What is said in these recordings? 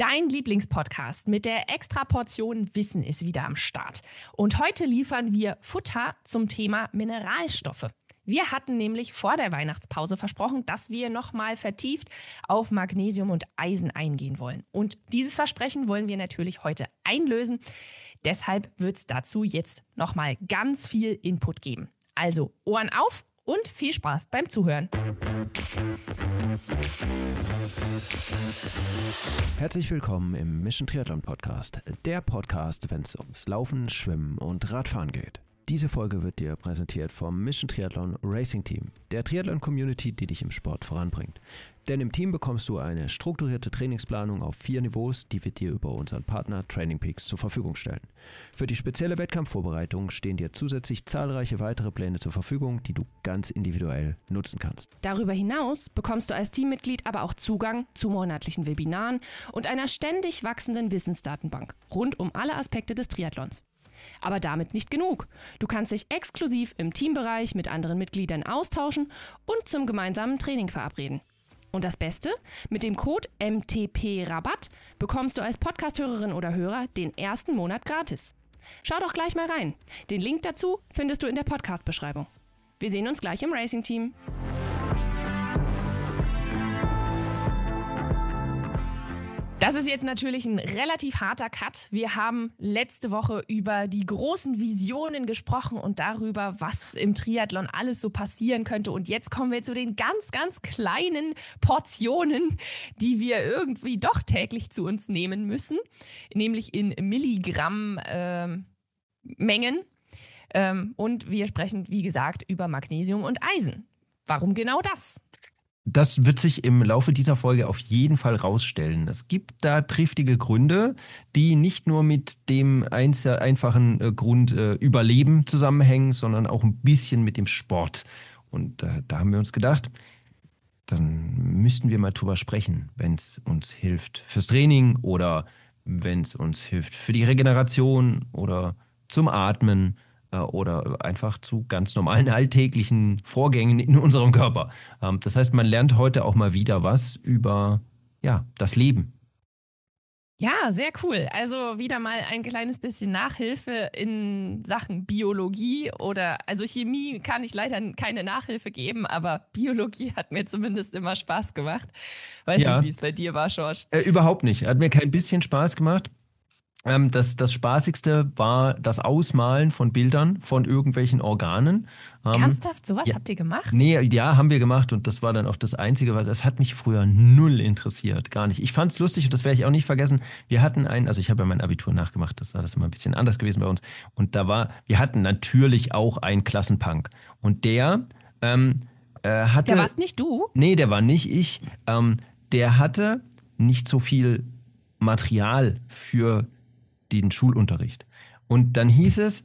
Dein Lieblingspodcast mit der Extraportion Wissen ist wieder am Start. Und heute liefern wir Futter zum Thema Mineralstoffe. Wir hatten nämlich vor der Weihnachtspause versprochen, dass wir nochmal vertieft auf Magnesium und Eisen eingehen wollen. Und dieses Versprechen wollen wir natürlich heute einlösen. Deshalb wird es dazu jetzt nochmal ganz viel Input geben. Also Ohren auf und viel Spaß beim Zuhören. Herzlich willkommen im Mission Triathlon Podcast, der Podcast, wenn es ums Laufen, Schwimmen und Radfahren geht. Diese Folge wird dir präsentiert vom Mission Triathlon Racing Team, der Triathlon-Community, die dich im Sport voranbringt. Denn im Team bekommst du eine strukturierte Trainingsplanung auf 4 Niveaus, die wir dir über unseren Partner Training Peaks zur Verfügung stellen. Für die spezielle Wettkampfvorbereitung stehen dir zusätzlich zahlreiche weitere Pläne zur Verfügung, die du ganz individuell nutzen kannst. Darüber hinaus bekommst du als Teammitglied aber auch Zugang zu monatlichen Webinaren und einer ständig wachsenden Wissensdatenbank rund um alle Aspekte des Triathlons. Aber damit nicht genug. Du kannst dich exklusiv im Teambereich mit anderen Mitgliedern austauschen und zum gemeinsamen Training verabreden. Und das Beste? Mit dem Code MTP-Rabatt bekommst du als Podcast-Hörerin oder Hörer den ersten Monat gratis. Schau doch gleich mal rein. Den Link dazu findest du in der Podcast-Beschreibung. Wir sehen uns gleich im Racing-Team. Das ist jetzt natürlich ein relativ harter Cut. Wir haben letzte Woche über die großen Visionen gesprochen und darüber, was im Triathlon alles so passieren könnte. Und jetzt kommen wir zu den ganz, ganz kleinen Portionen, die wir irgendwie doch täglich zu uns nehmen müssen, nämlich in Milligramm Mengen. Und wir sprechen, wie gesagt, über Magnesium und Eisen. Warum genau das? Das wird sich im Laufe dieser Folge auf jeden Fall rausstellen. Es gibt da triftige Gründe, die nicht nur mit dem einfachen Grund Überleben zusammenhängen, sondern auch ein bisschen mit dem Sport. Und da haben wir uns gedacht, dann müssten wir mal drüber sprechen, wenn es uns hilft fürs Training oder wenn es uns hilft für die Regeneration oder zum Atmen. Oder einfach zu ganz normalen alltäglichen Vorgängen in unserem Körper. Das heißt, man lernt heute auch mal wieder was über das Leben. Ja, sehr cool. Also wieder mal ein kleines bisschen Nachhilfe in Sachen Biologie also Chemie kann ich leider keine Nachhilfe geben, aber Biologie hat mir zumindest immer Spaß gemacht. Weiß nicht, wie es bei dir war, George. Überhaupt nicht. Hat mir kein bisschen Spaß gemacht. Das Spaßigste war das Ausmalen von Bildern von irgendwelchen Organen. Ernsthaft? Sowas habt ihr gemacht? Nee, ja, haben wir gemacht und das war dann auch das Einzige, weil das hat mich früher null interessiert, gar nicht. Ich fand's lustig und das werde ich auch nicht vergessen. Wir hatten ich habe ja mein Abitur nachgemacht, das war das immer ein bisschen anders gewesen bei uns. Und wir hatten natürlich auch einen Klassenpunk und der hatte... Der warst nicht du? Nee, der war nicht ich. Der hatte nicht so viel Material für den Schulunterricht. Und dann hieß es,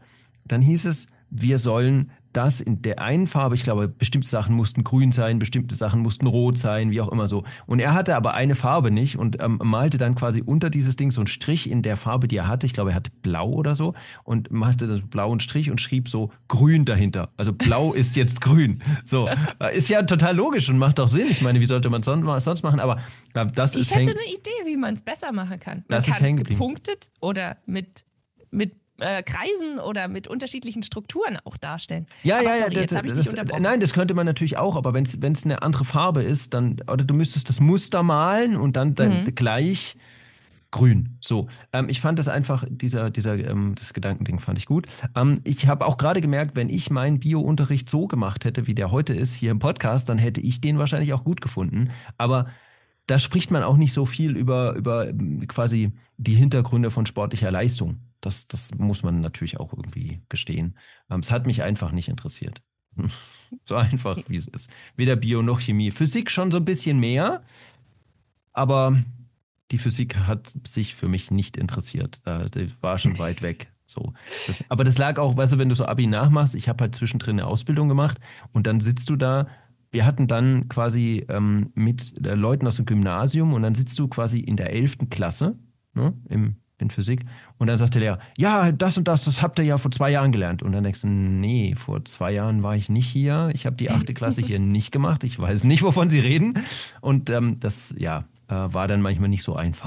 wir sollen das in der einen Farbe, ich glaube, bestimmte Sachen mussten grün sein, bestimmte Sachen mussten rot sein, wie auch immer so. Und er hatte aber eine Farbe nicht und malte dann quasi unter dieses Ding so einen Strich in der Farbe, die er hatte. Ich glaube, er hatte blau oder so und machte dann so blauen Strich und schrieb so grün dahinter. Also blau ist jetzt grün. So, ist ja total logisch und macht auch Sinn. Ich meine, wie sollte man sonst machen? Aber ich hätte eine Idee, wie man es besser machen kann. Man kann es gepunktet oder mit Kreisen oder mit unterschiedlichen Strukturen auch darstellen. Jetzt habe ich dich unterbrochen. Nein, das könnte man natürlich auch, aber wenn es eine andere Farbe ist, oder du müsstest das Muster malen und dann gleich grün. So, ich fand das einfach, das Gedankending fand ich gut. Ich habe auch gerade gemerkt, wenn ich meinen Bio-Unterricht so gemacht hätte, wie der heute ist, hier im Podcast, dann hätte ich den wahrscheinlich auch gut gefunden. Aber da spricht man auch nicht so viel über quasi die Hintergründe von sportlicher Leistung. Das muss man natürlich auch irgendwie gestehen. Es hat mich einfach nicht interessiert. So einfach, wie es ist. Weder Bio noch Chemie. Physik schon so ein bisschen mehr, aber die Physik hat sich für mich nicht interessiert. Die war schon weit weg. So. Aber das lag auch, weißt du, wenn du so Abi nachmachst, ich habe halt zwischendrin eine Ausbildung gemacht und dann sitzt du da. Wir hatten dann quasi mit Leuten aus dem Gymnasium und dann sitzt du quasi in der 11. Klasse, ne, in Physik und dann sagt der Lehrer, ja, das und das habt ihr ja vor 2 Jahren gelernt. Und dann denkst du, nee, vor 2 Jahren war ich nicht hier, ich habe die 8. Klasse hier nicht gemacht, ich weiß nicht, wovon Sie reden. Und das war dann manchmal nicht so einfach.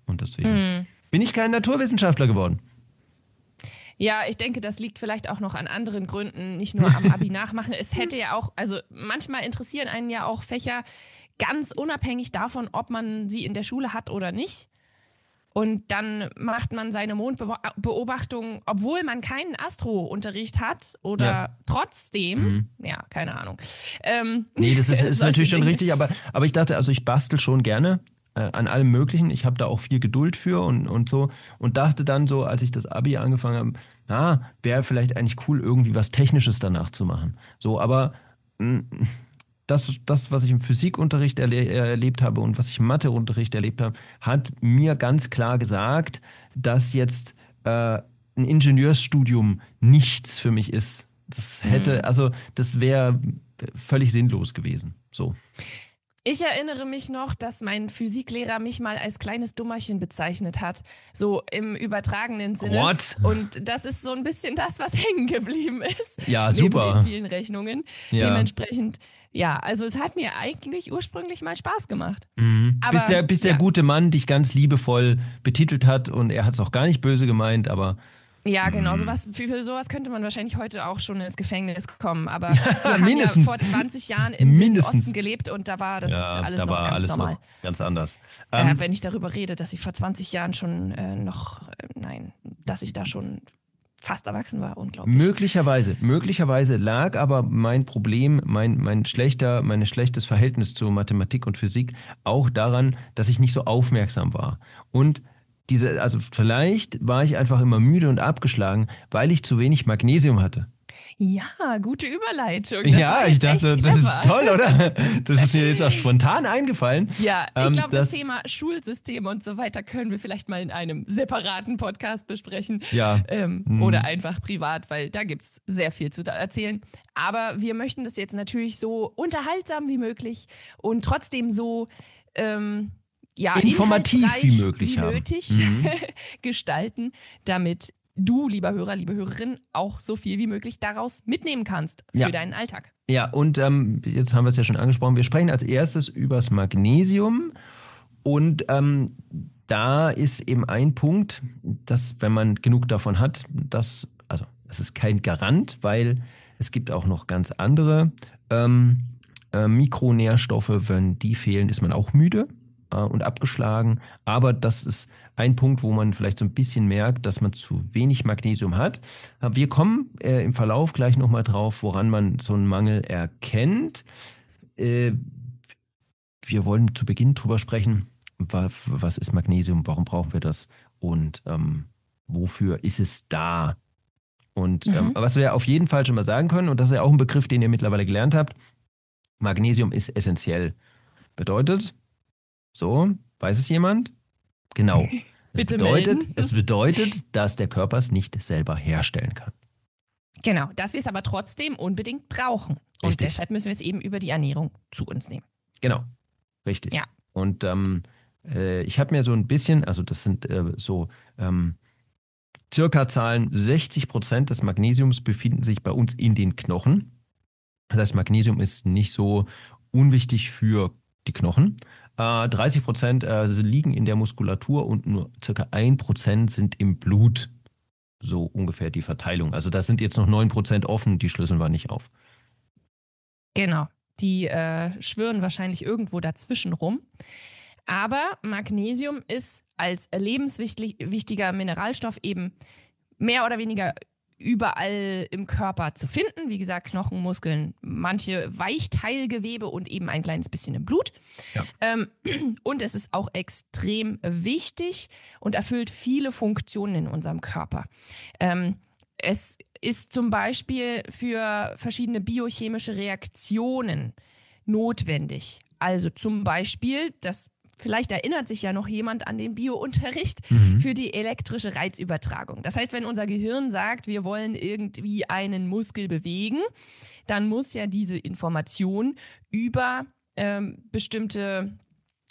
Und deswegen bin ich kein Naturwissenschaftler geworden. Ja, ich denke, das liegt vielleicht auch noch an anderen Gründen, nicht nur am Abi nachmachen. Es hätte ja auch, also manchmal interessieren einen ja auch Fächer ganz unabhängig davon, ob man sie in der Schule hat oder nicht. Und dann macht man seine Mondbeobachtung, obwohl man keinen Astrounterricht hat oder trotzdem, keine Ahnung. Nee, das ist natürlich schon richtig, aber ich dachte, also ich bastel schon gerne an allem Möglichen. Ich habe da auch viel Geduld für und so und dachte dann so, als ich das Abi angefangen habe, wäre vielleicht eigentlich cool, irgendwie was Technisches danach zu machen. So, aber das, was ich im Physikunterricht erlebt habe und was ich im Matheunterricht erlebt habe, hat mir ganz klar gesagt, dass jetzt ein Ingenieursstudium nichts für mich ist. Das wäre völlig sinnlos gewesen. So. Ich erinnere mich noch, dass mein Physiklehrer mich mal als kleines Dummerchen bezeichnet hat, so im übertragenen Sinne. What? Und das ist so ein bisschen das, was hängen geblieben ist. Ja, super. Neben den vielen Rechnungen. Ja. Dementsprechend, ja, also es hat mir eigentlich ursprünglich mal Spaß gemacht. Mhm. Aber, bis der gute Mann dich ganz liebevoll betitelt hat und er hat es auch gar nicht böse gemeint, aber... Ja, genau. Für sowas könnte man wahrscheinlich heute auch schon ins Gefängnis kommen. Aber wir haben ja vor 20 Jahren im Wilden Osten gelebt und da war das alles noch ganz normal. Noch ganz anders. Wenn ich darüber rede, dass ich vor 20 Jahren schon dass ich da schon fast erwachsen war, unglaublich. Möglicherweise lag aber mein Problem, mein schlechtes Verhältnis zu Mathematik und Physik auch daran, dass ich nicht so aufmerksam war. Und also vielleicht war ich einfach immer müde und abgeschlagen, weil ich zu wenig Magnesium hatte. Ja, gute Überleitung. Ja, ich dachte, das ist toll, oder? Das ist mir jetzt auch spontan eingefallen. Ja, ich glaube, das Thema Schulsystem und so weiter können wir vielleicht mal in einem separaten Podcast besprechen. Ja. Oder einfach privat, weil da gibt es sehr viel zu erzählen. Aber wir möchten das jetzt natürlich so unterhaltsam wie möglich und trotzdem so... informativ wie möglich gestalten, damit du, lieber Hörer, liebe Hörerin, auch so viel wie möglich daraus mitnehmen kannst für deinen Alltag. Ja, und jetzt haben wir es ja schon angesprochen, wir sprechen als erstes übers Magnesium und da ist eben ein Punkt, dass wenn man genug davon hat, das ist kein Garant, weil es gibt auch noch ganz andere Mikronährstoffe, wenn die fehlen, ist man auch müde und abgeschlagen, aber das ist ein Punkt, wo man vielleicht so ein bisschen merkt, dass man zu wenig Magnesium hat. Wir kommen im Verlauf gleich nochmal drauf, woran man so einen Mangel erkennt. Wir wollen zu Beginn drüber sprechen, was ist Magnesium, warum brauchen wir das und wofür ist es da? Und was wir auf jeden Fall schon mal sagen können, und das ist ja auch ein Begriff, den ihr mittlerweile gelernt habt, Magnesium ist essentiell. Bedeutet, so, weiß es jemand? Genau. Es bedeutet, dass der Körper es nicht selber herstellen kann. Genau, dass wir es aber trotzdem unbedingt brauchen. Und Richtig. Deshalb müssen wir es eben über die Ernährung zu uns nehmen. Genau, richtig. Ja. Und ich habe mir so ein bisschen, also das sind circa Zahlen, 60% des Magnesiums befinden sich bei uns in den Knochen. Das heißt, Magnesium ist nicht so unwichtig für die Knochen. 30% liegen in der Muskulatur und nur circa 1% sind im Blut. So ungefähr die Verteilung. Also da sind jetzt noch 9% offen, die schlüsseln wir nicht auf. Genau, die schwirren wahrscheinlich irgendwo dazwischen rum. Aber Magnesium ist als lebenswichtiger Mineralstoff eben mehr oder weniger überall im Körper zu finden. Wie gesagt, Knochen, Muskeln, manche Weichteilgewebe und eben ein kleines bisschen im Blut. Ja. Und es ist auch extrem wichtig und erfüllt viele Funktionen in unserem Körper. Es ist zum Beispiel für verschiedene biochemische Reaktionen notwendig. Also zum Beispiel, vielleicht erinnert sich ja noch jemand an den Biounterricht für die elektrische Reizübertragung. Das heißt, wenn unser Gehirn sagt, wir wollen irgendwie einen Muskel bewegen, dann muss ja diese Information über bestimmte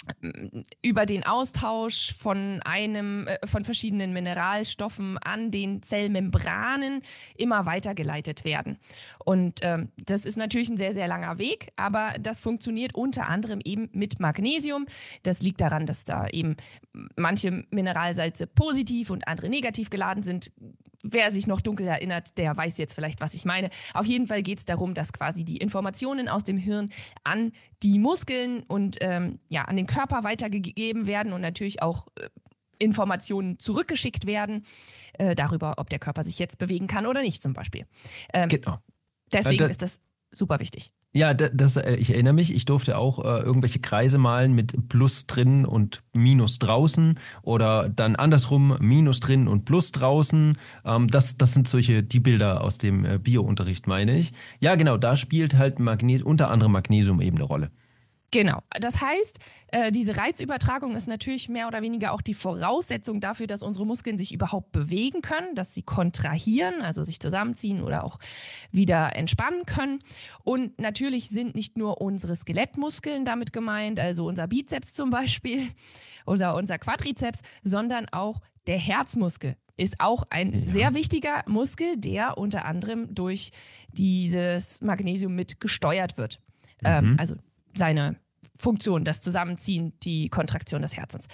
über den Austausch von verschiedenen Mineralstoffen an den Zellmembranen immer weitergeleitet werden. Und das ist natürlich ein sehr, sehr langer Weg, aber das funktioniert unter anderem eben mit Magnesium. Das liegt daran, dass da eben manche Mineralsalze positiv und andere negativ geladen sind. Wer sich noch dunkel erinnert, der weiß jetzt vielleicht, was ich meine. Auf jeden Fall geht es darum, dass quasi die Informationen aus dem Hirn an die Muskeln und an den Körper weitergegeben werden und natürlich auch Informationen zurückgeschickt werden darüber, ob der Körper sich jetzt bewegen kann oder nicht zum Beispiel. Genau. Deswegen ist das super wichtig. Ja, ich erinnere mich, ich durfte auch irgendwelche Kreise malen mit Plus drin und Minus draußen oder dann andersrum Minus drin und Plus draußen. Das sind die Bilder aus dem Bio-Unterricht, meine ich. Ja, genau, da spielt halt unter anderem Magnesium eben eine Rolle. Genau. Das heißt, diese Reizübertragung ist natürlich mehr oder weniger auch die Voraussetzung dafür, dass unsere Muskeln sich überhaupt bewegen können, dass sie kontrahieren, also sich zusammenziehen oder auch wieder entspannen können. Und natürlich sind nicht nur unsere Skelettmuskeln damit gemeint, also unser Bizeps zum Beispiel oder unser Quadrizeps, sondern auch der Herzmuskel ist auch ein sehr wichtiger Muskel, der unter anderem durch dieses Magnesium mit gesteuert wird. Also seine Funktion, das Zusammenziehen, die Kontraktion des Herzens.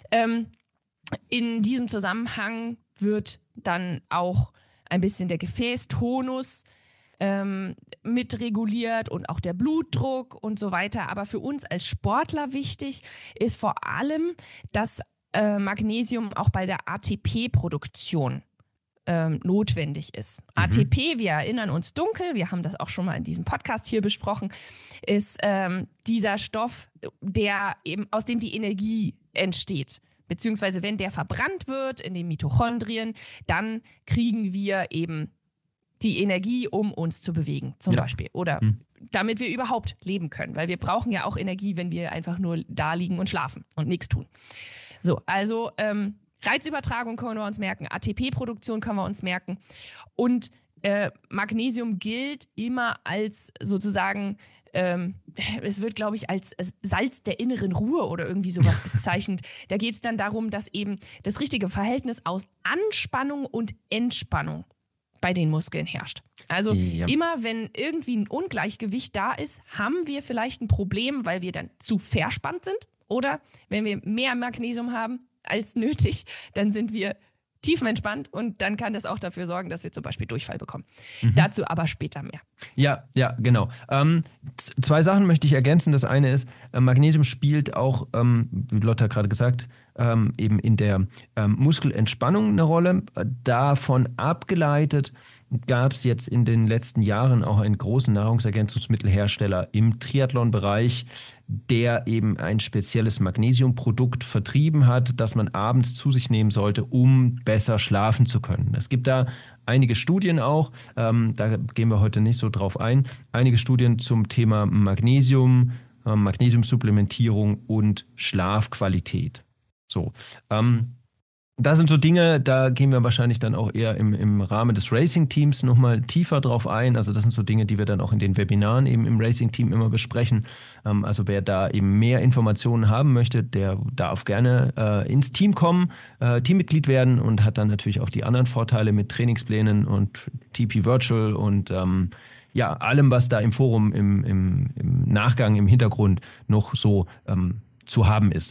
In diesem Zusammenhang wird dann auch ein bisschen der Gefäßtonus mitreguliert und auch der Blutdruck und so weiter. Aber für uns als Sportler wichtig ist vor allem, dass Magnesium auch bei der ATP-Produktion notwendig ist. ATP, wir erinnern uns dunkel, wir haben das auch schon mal in diesem Podcast hier besprochen, ist dieser Stoff, aus dem die Energie entsteht. Beziehungsweise wenn der verbrannt wird in den Mitochondrien, dann kriegen wir eben die Energie, um uns zu bewegen, zum Beispiel. Oder damit wir überhaupt leben können. Weil wir brauchen ja auch Energie, wenn wir einfach nur da liegen und schlafen und nichts tun. So, also Reizübertragung können wir uns merken, ATP-Produktion können wir uns merken und Magnesium gilt immer als sozusagen, es wird glaube ich als Salz der inneren Ruhe oder irgendwie sowas bezeichnet. Da geht es dann darum, dass eben das richtige Verhältnis aus Anspannung und Entspannung bei den Muskeln herrscht. Also immer wenn irgendwie ein Ungleichgewicht da ist, haben wir vielleicht ein Problem, weil wir dann zu verspannt sind oder wenn wir mehr Magnesium haben als nötig, dann sind wir tiefenentspannt und dann kann das auch dafür sorgen, dass wir zum Beispiel Durchfall bekommen. Dazu aber später mehr. Ja, genau. Zwei Sachen möchte ich ergänzen. Das eine ist, Magnesium spielt auch, wie Lotta gerade gesagt, eben in der Muskelentspannung eine Rolle. Davon abgeleitet gab es jetzt in den letzten Jahren auch einen großen Nahrungsergänzungsmittelhersteller im Triathlon-Bereich, der eben ein spezielles Magnesiumprodukt vertrieben hat, das man abends zu sich nehmen sollte, um besser schlafen zu können. Es gibt da einige Studien auch, da gehen wir heute nicht so drauf ein, einige Studien zum Thema Magnesium, Magnesiumsupplementierung und Schlafqualität. So, da sind so Dinge, da gehen wir wahrscheinlich dann auch eher im Rahmen des Racing-Teams nochmal tiefer drauf ein. Also das sind so Dinge, die wir dann auch in den Webinaren eben im Racing-Team immer besprechen. Also wer da eben mehr Informationen haben möchte, der darf gerne ins Team kommen, Teammitglied werden und hat dann natürlich auch die anderen Vorteile mit Trainingsplänen und TP Virtual und allem, was da im Forum, im Nachgang, im Hintergrund noch so zu haben ist.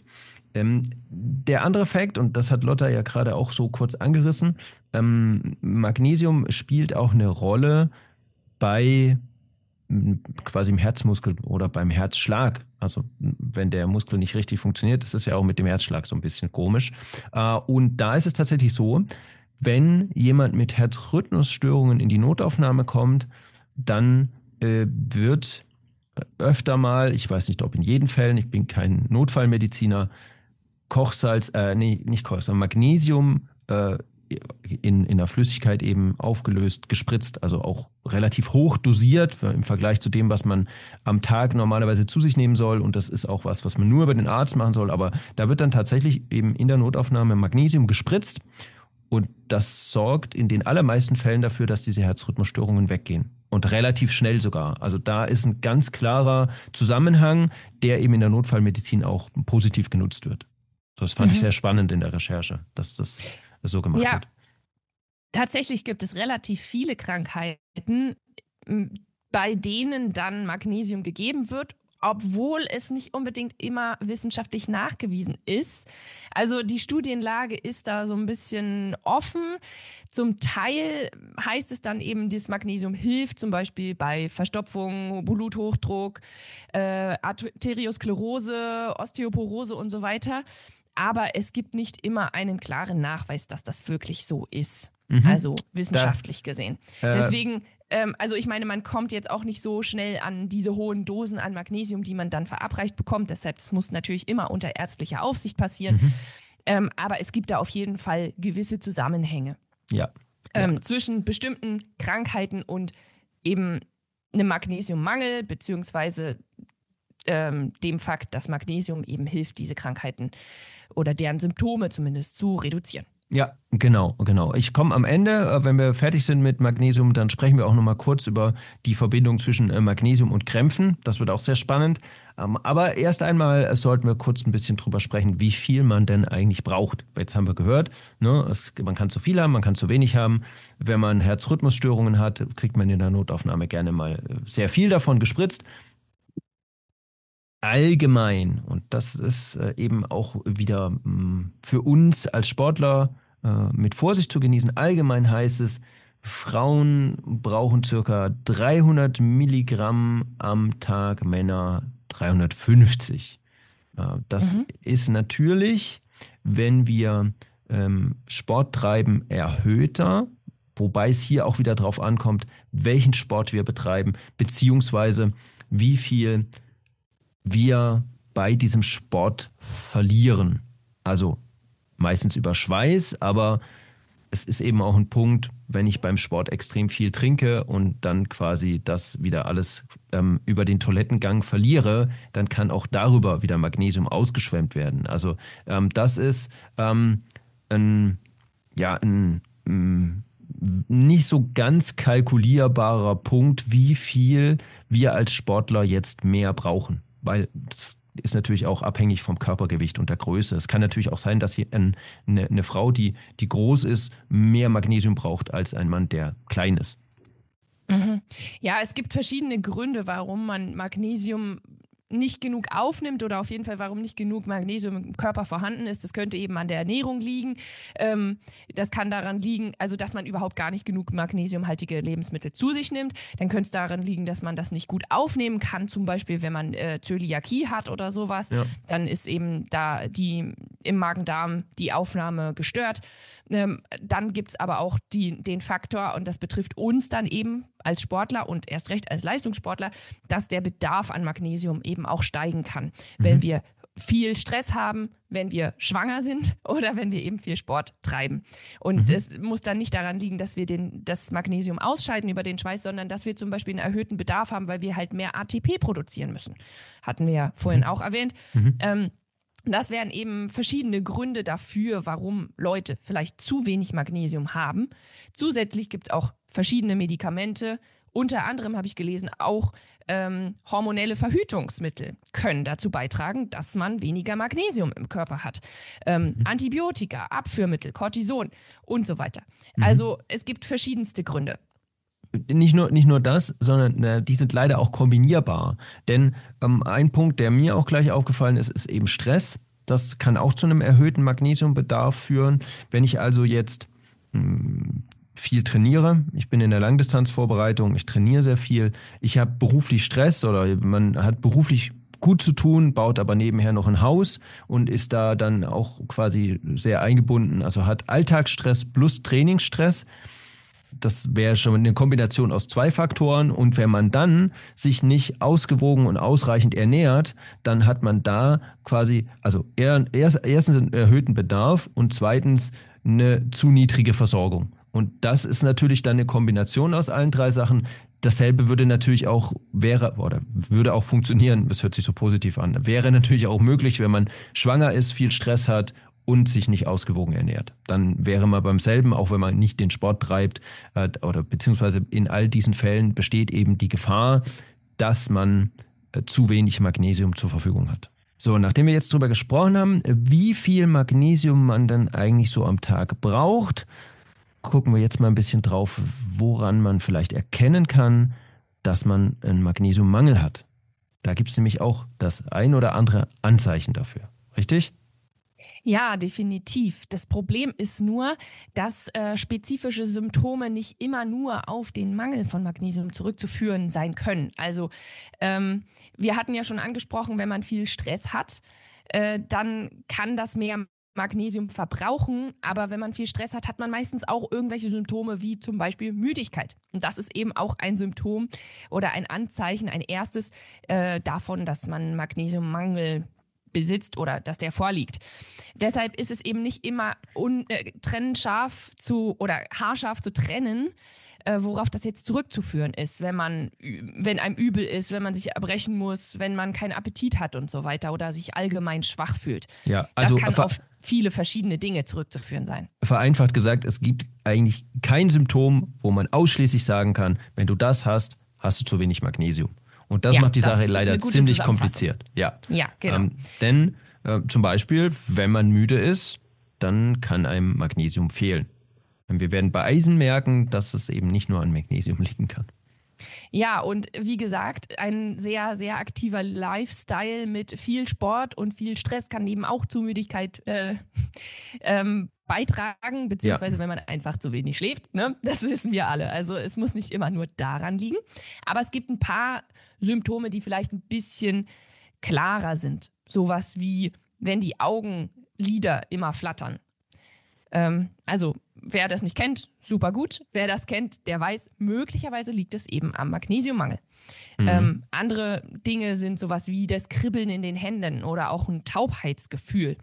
Der andere Fakt, und das hat Lotta ja gerade auch so kurz angerissen, Magnesium spielt auch eine Rolle bei quasi im Herzmuskel oder beim Herzschlag. Also wenn der Muskel nicht richtig funktioniert, das ist ja auch mit dem Herzschlag so ein bisschen komisch. Und da ist es tatsächlich so, wenn jemand mit Herzrhythmusstörungen in die Notaufnahme kommt, dann wird öfter mal, ich weiß nicht, ob in jedem Fall, ich bin kein Notfallmediziner, Magnesium in einer Flüssigkeit eben aufgelöst, gespritzt, also auch relativ hoch dosiert im Vergleich zu dem, was man am Tag normalerweise zu sich nehmen soll. Und das ist auch was man nur über den Arzt machen soll. Aber da wird dann tatsächlich eben in der Notaufnahme Magnesium gespritzt. Und das sorgt in den allermeisten Fällen dafür, dass diese Herzrhythmusstörungen weggehen. Und relativ schnell sogar. Also da ist ein ganz klarer Zusammenhang, der eben in der Notfallmedizin auch positiv genutzt wird. Das fand ich sehr spannend in der Recherche, dass das so gemacht wird. Tatsächlich gibt es relativ viele Krankheiten, bei denen dann Magnesium gegeben wird, obwohl es nicht unbedingt immer wissenschaftlich nachgewiesen ist. Also die Studienlage ist da so ein bisschen offen. Zum Teil heißt es dann eben, das Magnesium hilft zum Beispiel bei Verstopfung, Bluthochdruck, Arteriosklerose, Osteoporose und so weiter. Aber es gibt nicht immer einen klaren Nachweis, dass das wirklich so ist. Also wissenschaftlich gesehen. Deswegen, also ich meine, man kommt jetzt auch nicht so schnell an diese hohen Dosen an Magnesium, die man dann verabreicht bekommt. Deshalb, es muss natürlich immer unter ärztlicher Aufsicht passieren. Aber es gibt da auf jeden Fall gewisse Zusammenhänge zwischen bestimmten Krankheiten und eben einem Magnesiummangel, beziehungsweise dem Fakt, dass Magnesium eben hilft, diese Krankheiten oder deren Symptome zumindest zu reduzieren. Ja, genau. Ich komme am Ende, wenn wir fertig sind mit Magnesium, dann sprechen wir auch nochmal kurz über die Verbindung zwischen Magnesium und Krämpfen. Das wird auch sehr spannend. Aber erst einmal sollten wir kurz ein bisschen drüber sprechen, wie viel man denn eigentlich braucht. Jetzt haben wir gehört, ne, man kann zu viel haben, man kann zu wenig haben. Wenn man Herzrhythmusstörungen hat, kriegt man in der Notaufnahme gerne mal sehr viel davon gespritzt. Allgemein, und das ist eben auch wieder für uns als Sportler mit Vorsicht zu genießen, allgemein heißt es, Frauen brauchen ca. 300 Milligramm am Tag, Männer 350. Das ist natürlich, wenn wir Sport treiben, erhöhter, wobei es hier auch wieder drauf ankommt, welchen Sport wir betreiben, beziehungsweise wie viel wir bei diesem Sport verlieren. Also meistens über Schweiß, aber es ist eben auch ein Punkt, wenn ich beim Sport extrem viel trinke und dann quasi das wieder alles über den Toilettengang verliere, dann kann auch darüber wieder Magnesium ausgeschwemmt werden. Also das ist ein nicht so ganz kalkulierbarer Punkt, wie viel wir als Sportler jetzt mehr brauchen. Weil das ist natürlich auch abhängig vom Körpergewicht und der Größe. Es kann natürlich auch sein, dass hier eine Frau, die groß ist, mehr Magnesium braucht als ein Mann, der klein ist. Ja, es gibt verschiedene Gründe, warum man Magnesium nicht genug aufnimmt oder auf jeden Fall, warum nicht genug Magnesium im Körper vorhanden ist. Das könnte eben an der Ernährung liegen. Das kann daran liegen, also dass man überhaupt gar nicht genug magnesiumhaltige Lebensmittel zu sich nimmt. Dann könnte es daran liegen, dass man das nicht gut aufnehmen kann. Zum Beispiel, wenn man Zöliakie hat oder sowas, dann ist eben da im Magen-Darm die Aufnahme gestört. Dann gibt es aber auch den Faktor, und das betrifft uns dann eben als Sportler und erst recht als Leistungssportler, dass der Bedarf an Magnesium eben auch steigen kann, wenn wir viel Stress haben, wenn wir schwanger sind oder wenn wir eben viel Sport treiben. Und es muss dann nicht daran liegen, dass wir das Magnesium ausscheiden über den Schweiß, sondern dass wir zum Beispiel einen erhöhten Bedarf haben, weil wir halt mehr ATP produzieren müssen. Hatten wir ja vorhin auch erwähnt. Das wären eben verschiedene Gründe dafür, warum Leute vielleicht zu wenig Magnesium haben. Zusätzlich gibt es auch verschiedene Medikamente. Unter anderem habe ich gelesen, auch hormonelle Verhütungsmittel können dazu beitragen, dass man weniger Magnesium im Körper hat. Antibiotika, Abführmittel, Cortison und so weiter. Also es gibt verschiedenste Gründe. Nicht nur das, sondern die sind leider auch kombinierbar. Denn ein Punkt, der mir auch gleich aufgefallen ist, ist eben Stress. Das kann auch zu einem erhöhten Magnesiumbedarf führen. Wenn ich also jetzt viel trainiere, ich bin in der Langdistanzvorbereitung, ich trainiere sehr viel, ich habe beruflich Stress oder man hat beruflich gut zu tun, baut aber nebenher noch ein Haus und ist da dann auch quasi sehr eingebunden, also hat Alltagsstress plus Trainingsstress. Das wäre schon eine Kombination aus 2 Faktoren, und wenn man dann sich nicht ausgewogen und ausreichend ernährt, dann hat man da quasi, also erstens einen erhöhten Bedarf und zweitens eine zu niedrige Versorgung. Und das ist natürlich dann eine Kombination aus allen 3 Sachen. Dasselbe würde natürlich auch, würde auch funktionieren, das hört sich so positiv an, wäre natürlich auch möglich, wenn man schwanger ist, viel Stress hat und sich nicht ausgewogen ernährt. Dann wäre man beim selben, auch wenn man nicht den Sport treibt, oder beziehungsweise in all diesen Fällen besteht eben die Gefahr, dass man zu wenig Magnesium zur Verfügung hat. So, nachdem wir jetzt darüber gesprochen haben, wie viel Magnesium man dann eigentlich so am Tag braucht, gucken wir jetzt mal ein bisschen drauf, woran man vielleicht erkennen kann, dass man einen Magnesiummangel hat. Da gibt es nämlich auch das ein oder andere Anzeichen dafür. Richtig? Ja, definitiv. Das Problem ist nur, dass spezifische Symptome nicht immer nur auf den Mangel von Magnesium zurückzuführen sein können. Also wir hatten ja schon angesprochen, wenn man viel Stress hat, dann kann das mehr Magnesium verbrauchen, aber wenn man viel Stress hat, hat man meistens auch irgendwelche Symptome wie zum Beispiel Müdigkeit. Und das ist eben auch ein Symptom oder ein Anzeichen, ein erstes davon, dass man Magnesiummangel besitzt oder dass der vorliegt. Deshalb ist es eben nicht immer haarscharf zu trennen, worauf das jetzt zurückzuführen ist, wenn einem übel ist, wenn man sich erbrechen muss, wenn man keinen Appetit hat und so weiter oder sich allgemein schwach fühlt. Ja, also das kann auf viele verschiedene Dinge zurückzuführen sein. Vereinfacht gesagt, es gibt eigentlich kein Symptom, wo man ausschließlich sagen kann, wenn du das hast, hast du zu wenig Magnesium. Und das macht die Sache leider ziemlich kompliziert. Ja, genau. Denn zum Beispiel, wenn man müde ist, dann kann einem Magnesium fehlen. Wir werden bei Eisen merken, dass es eben nicht nur an Magnesium liegen kann. Ja, und wie gesagt, ein sehr, sehr aktiver Lifestyle mit viel Sport und viel Stress kann eben auch zu Müdigkeit beitragen, beziehungsweise wenn man einfach zu wenig schläft. Ne? Das wissen wir alle. Also es muss nicht immer nur daran liegen. Aber es gibt ein paar Symptome, die vielleicht ein bisschen klarer sind. Sowas wie, wenn die Augenlider immer flattern. Also wer das nicht kennt, super gut. Wer das kennt, der weiß, möglicherweise liegt es eben am Magnesiummangel. Andere Dinge sind sowas wie das Kribbeln in den Händen oder auch ein Taubheitsgefühl.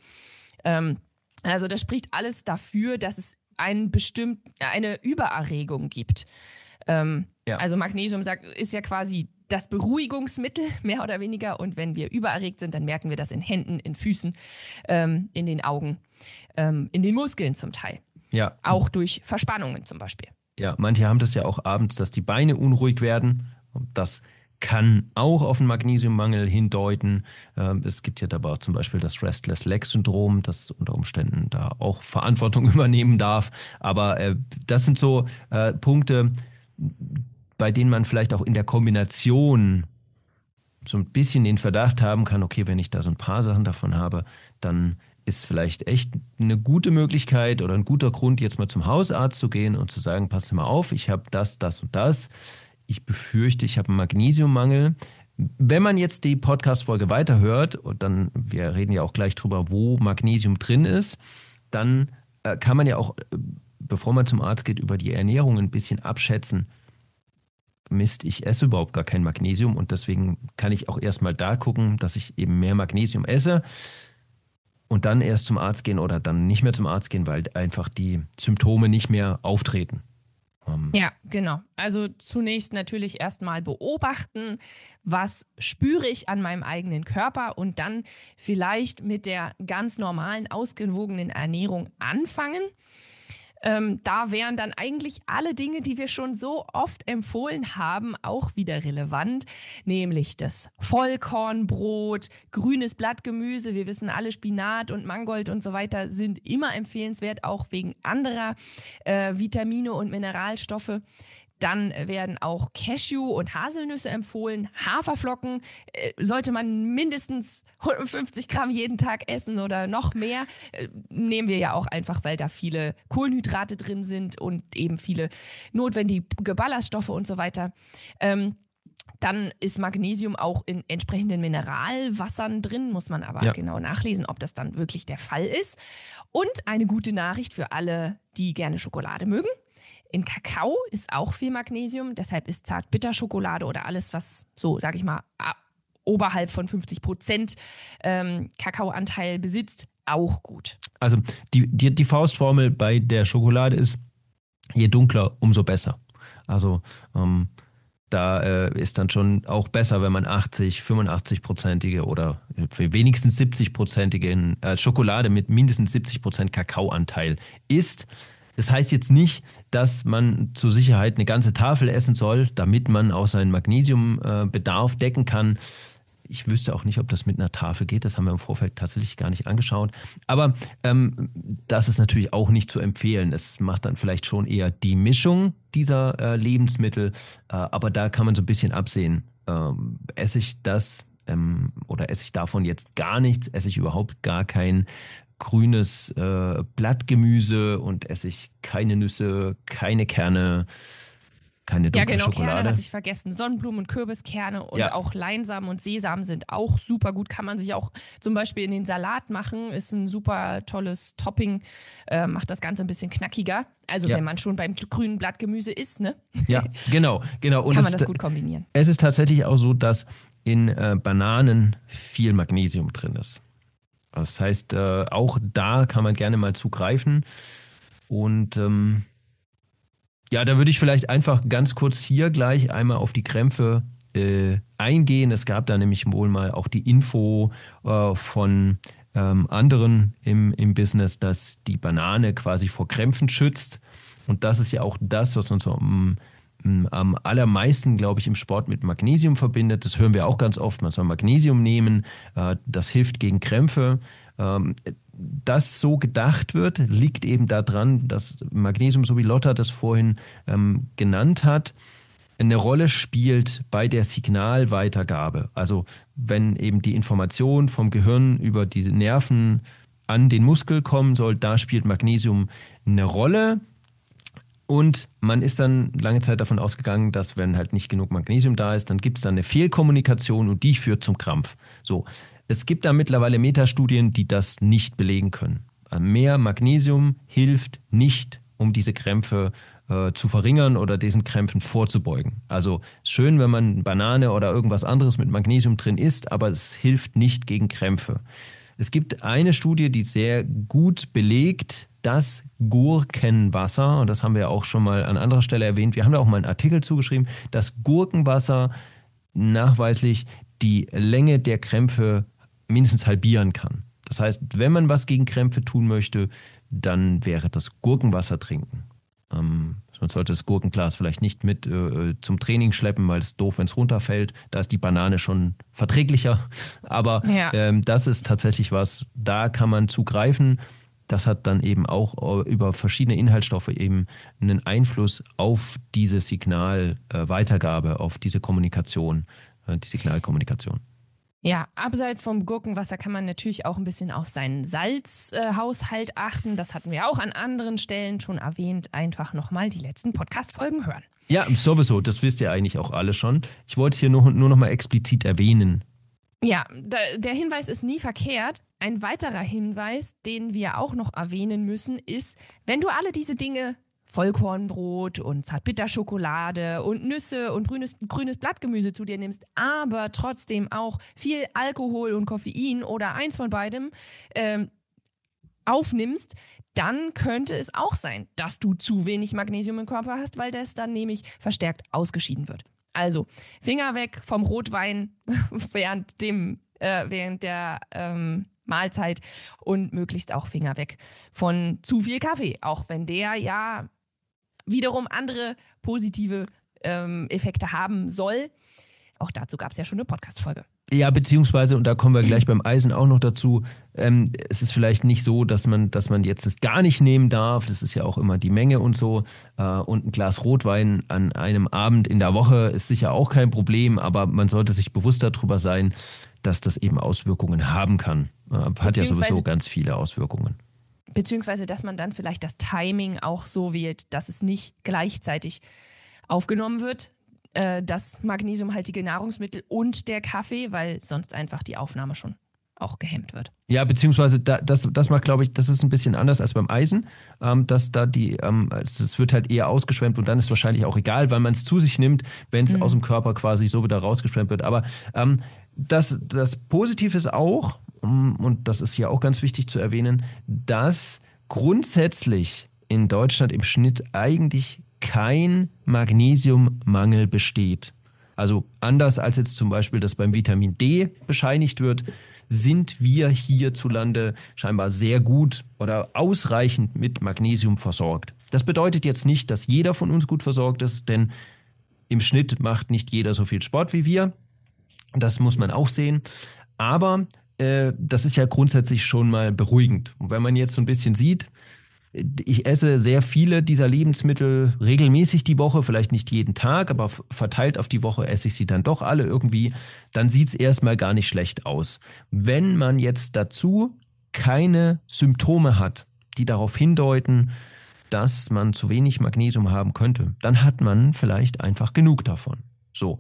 Also das spricht alles dafür, dass es eine Übererregung gibt. Also Magnesium ist ja quasi das Beruhigungsmittel, mehr oder weniger. Und wenn wir übererregt sind, dann merken wir das in Händen, in Füßen, in den Augen, in den Muskeln zum Teil. Ja. Auch durch Verspannungen zum Beispiel. Ja, manche haben das ja auch abends, dass die Beine unruhig werden. Das kann auch auf einen Magnesiummangel hindeuten. Es gibt ja dabei auch zum Beispiel das Restless-Leg-Syndrom, das unter Umständen da auch Verantwortung übernehmen darf. Aber das sind so Punkte, bei denen man vielleicht auch in der Kombination so ein bisschen den Verdacht haben kann, okay, wenn ich da so ein paar Sachen davon habe, dann ist vielleicht echt eine gute Möglichkeit oder ein guter Grund, jetzt mal zum Hausarzt zu gehen und zu sagen, pass mal auf, ich habe das und das. Ich befürchte, ich habe einen Magnesiummangel. Wenn man jetzt die Podcast-Folge weiterhört, und dann, wir reden ja auch gleich drüber, wo Magnesium drin ist, dann kann man ja auch, bevor man zum Arzt geht, über die Ernährung ein bisschen abschätzen. Mist, ich esse überhaupt gar kein Magnesium und deswegen kann ich auch erstmal da gucken, dass ich eben mehr Magnesium esse und dann erst zum Arzt gehen oder dann nicht mehr zum Arzt gehen, weil einfach die Symptome nicht mehr auftreten. Ja, genau. Also zunächst natürlich erstmal beobachten, was spüre ich an meinem eigenen Körper und dann vielleicht mit der ganz normalen, ausgewogenen Ernährung anfangen. Da wären dann eigentlich alle Dinge, die wir schon so oft empfohlen haben, auch wieder relevant, nämlich das Vollkornbrot, grünes Blattgemüse, wir wissen alle, Spinat und Mangold und so weiter sind immer empfehlenswert, auch wegen anderer Vitamine und Mineralstoffe. Dann werden auch Cashew und Haselnüsse empfohlen. Haferflocken sollte man mindestens 150 Gramm jeden Tag essen oder noch mehr. Nehmen wir ja auch einfach, weil da viele Kohlenhydrate drin sind und eben viele notwendige Ballaststoffe und so weiter. Dann ist Magnesium auch in entsprechenden Mineralwassern drin, muss man aber genau nachlesen, ob das dann wirklich der Fall ist. Und eine gute Nachricht für alle, die gerne Schokolade mögen. In Kakao ist auch viel Magnesium, deshalb ist Zartbitterschokolade oder alles, was so, sag ich mal, oberhalb von 50% Kakaoanteil besitzt, auch gut. Also die Faustformel bei der Schokolade ist, je dunkler, umso besser. Also Da ist dann schon auch besser, wenn man 85-prozentige oder wenigstens 70-prozentige Schokolade mit mindestens 70% Kakaoanteil isst. Das heißt jetzt nicht, dass man zur Sicherheit eine ganze Tafel essen soll, damit man auch seinen Magnesiumbedarf decken kann. Ich wüsste auch nicht, ob das mit einer Tafel geht. Das haben wir im Vorfeld tatsächlich gar nicht angeschaut. Aber das ist natürlich auch nicht zu empfehlen. Es macht dann vielleicht schon eher die Mischung dieser Lebensmittel. Aber da kann man so ein bisschen absehen. Esse ich das oder esse ich davon jetzt gar nichts? Esse ich überhaupt gar kein grünes Blattgemüse und esse ich keine Nüsse, keine Kerne, keine dunkle Schokolade. Kerne hatte ich vergessen. Sonnenblumen- und Kürbiskerne und auch Leinsamen und Sesam sind auch super gut. Kann man sich auch zum Beispiel in den Salat machen. Ist ein super tolles Topping. Macht das Ganze ein bisschen knackiger. Also wenn man schon beim grünen Blattgemüse ist, ne? Ja, genau. Und kann man das gut kombinieren. Es ist tatsächlich auch so, dass in Bananen viel Magnesium drin ist. Das heißt, auch da kann man gerne mal zugreifen. Und da würde ich vielleicht einfach ganz kurz hier gleich einmal auf die Krämpfe eingehen. Es gab da nämlich wohl mal auch die Info von anderen im Business, dass die Banane quasi vor Krämpfen schützt. Und das ist ja auch das, was uns am allermeisten, glaube ich, im Sport mit Magnesium verbindet. Das hören wir auch ganz oft. Man soll Magnesium nehmen. Das hilft gegen Krämpfe. Dass so gedacht wird, liegt eben daran, dass Magnesium, so wie Lotta das vorhin genannt hat, eine Rolle spielt bei der Signalweitergabe. Also wenn eben die Information vom Gehirn über diese Nerven an den Muskel kommen soll, da spielt Magnesium eine Rolle. Und man ist dann lange Zeit davon ausgegangen, dass wenn halt nicht genug Magnesium da ist, dann gibt es dann eine Fehlkommunikation und die führt zum Krampf. So. Es gibt da mittlerweile Metastudien, die das nicht belegen können. Mehr Magnesium hilft nicht, um diese Krämpfe zu verringern oder diesen Krämpfen vorzubeugen. Also schön, wenn man Banane oder irgendwas anderes mit Magnesium drin isst, aber es hilft nicht gegen Krämpfe. Es gibt eine Studie, die sehr gut belegt, dass Gurkenwasser, und das haben wir auch schon mal an anderer Stelle erwähnt, wir haben da auch mal einen Artikel zugeschrieben, dass Gurkenwasser nachweislich die Länge der Krämpfe mindestens halbieren kann. Das heißt, wenn man was gegen Krämpfe tun möchte, dann wäre das Gurkenwasser trinken. Man sollte das Gurkenglas vielleicht nicht mit zum Training schleppen, weil es doof, wenn es runterfällt. Da ist die Banane schon verträglicher. Aber das ist tatsächlich was, da kann man zugreifen. Das hat dann eben auch über verschiedene Inhaltsstoffe eben einen Einfluss auf diese Signalweitergabe, auf diese Kommunikation, die Signalkommunikation. Ja, abseits vom Gurkenwasser kann man natürlich auch ein bisschen auf seinen Salzhaushalt achten. Das hatten wir auch an anderen Stellen schon erwähnt. Einfach nochmal die letzten Podcast-Folgen hören. Ja, sowieso. Das wisst ihr eigentlich auch alle schon. Ich wollte es hier nur noch mal explizit erwähnen. Ja, der Hinweis ist nie verkehrt. Ein weiterer Hinweis, den wir auch noch erwähnen müssen, ist, wenn du alle diese Dinge, Vollkornbrot und Zartbitterschokolade und Nüsse und grünes Blattgemüse zu dir nimmst, aber trotzdem auch viel Alkohol und Koffein oder eins von beidem aufnimmst, dann könnte es auch sein, dass du zu wenig Magnesium im Körper hast, weil das dann nämlich verstärkt ausgeschieden wird. Also Finger weg vom Rotwein während der Mahlzeit und möglichst auch Finger weg von zu viel Kaffee, auch wenn der ja wiederum andere positive Effekte haben soll. Auch dazu gab es ja schon eine Podcast-Folge. Ja, beziehungsweise, und da kommen wir gleich beim Eisen auch noch dazu, es ist vielleicht nicht so, dass man jetzt das gar nicht nehmen darf, das ist ja auch immer die Menge und so, und ein Glas Rotwein an einem Abend in der Woche ist sicher auch kein Problem, aber man sollte sich bewusst darüber sein, dass das eben Auswirkungen haben kann. Hat ja sowieso ganz viele Auswirkungen. Beziehungsweise, dass man dann vielleicht das Timing auch so wählt, dass es nicht gleichzeitig aufgenommen wird, das magnesiumhaltige Nahrungsmittel und der Kaffee, weil sonst einfach die Aufnahme schon auch gehemmt wird. Ja, beziehungsweise das macht, glaube ich, das ist ein bisschen anders als beim Eisen, dass da es wird halt eher ausgeschwemmt und dann ist wahrscheinlich auch egal, weil man es zu sich nimmt, wenn es aus dem Körper quasi so wieder rausgeschwemmt wird. Aber das Positive ist auch, und das ist hier auch ganz wichtig zu erwähnen, dass grundsätzlich in Deutschland im Schnitt eigentlich kein Magnesiummangel besteht. Also anders als jetzt zum Beispiel das beim Vitamin D bescheinigt wird, sind wir hierzulande scheinbar sehr gut oder ausreichend mit Magnesium versorgt. Das bedeutet jetzt nicht, dass jeder von uns gut versorgt ist, denn im Schnitt macht nicht jeder so viel Sport wie wir. Das muss man auch sehen. Aber das ist ja grundsätzlich schon mal beruhigend. Und wenn man jetzt so ein bisschen sieht, ich esse sehr viele dieser Lebensmittel regelmäßig die Woche, vielleicht nicht jeden Tag, aber verteilt auf die Woche esse ich sie dann doch alle irgendwie, dann sieht es erstmal gar nicht schlecht aus. Wenn man jetzt dazu keine Symptome hat, die darauf hindeuten, dass man zu wenig Magnesium haben könnte, dann hat man vielleicht einfach genug davon. So,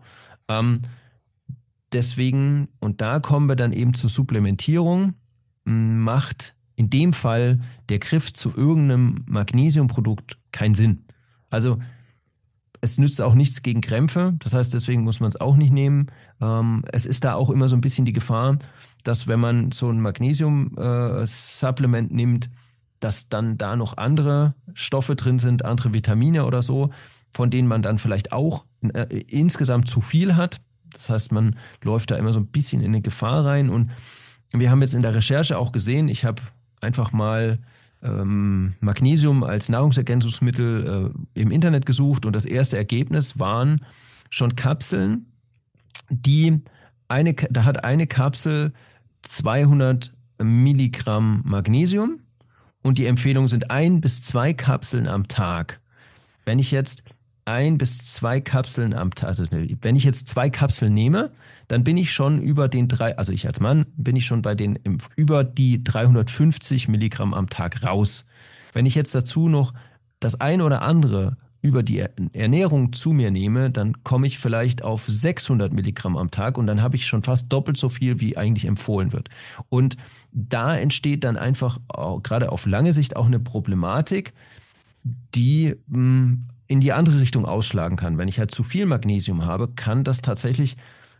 deswegen, und da kommen wir dann eben zur Supplementierung, macht in dem Fall der Griff zu irgendeinem Magnesiumprodukt keinen Sinn. Also es nützt auch nichts gegen Krämpfe, das heißt, deswegen muss man es auch nicht nehmen. Es ist da auch immer so ein bisschen die Gefahr, dass wenn man so ein Magnesium-Supplement nimmt, dass dann da noch andere Stoffe drin sind, andere Vitamine oder so, von denen man dann vielleicht auch insgesamt zu viel hat. Das heißt, man läuft da immer so ein bisschen in eine Gefahr rein. Und wir haben jetzt in der Recherche auch gesehen, ich habe einfach mal Magnesium als Nahrungsergänzungsmittel im Internet gesucht und das erste Ergebnis waren schon Kapseln, da hat eine Kapsel 200 Milligramm Magnesium und die Empfehlung sind 1 bis 2 Kapseln am Tag. Wenn ich jetzt 1 bis 2 Kapseln am Tag, also wenn ich jetzt 2 Kapseln nehme, dann bin ich schon über also ich als Mann, bin ich schon über die 350 Milligramm am Tag raus. Wenn ich jetzt dazu noch das ein oder andere über die Ernährung zu mir nehme, dann komme ich vielleicht auf 600 Milligramm am Tag und dann habe ich schon fast doppelt so viel, wie eigentlich empfohlen wird. Und da entsteht dann einfach gerade auf lange Sicht auch eine Problematik, die in die andere Richtung ausschlagen kann. Wenn ich halt zu viel Magnesium habe, kann das tatsächlich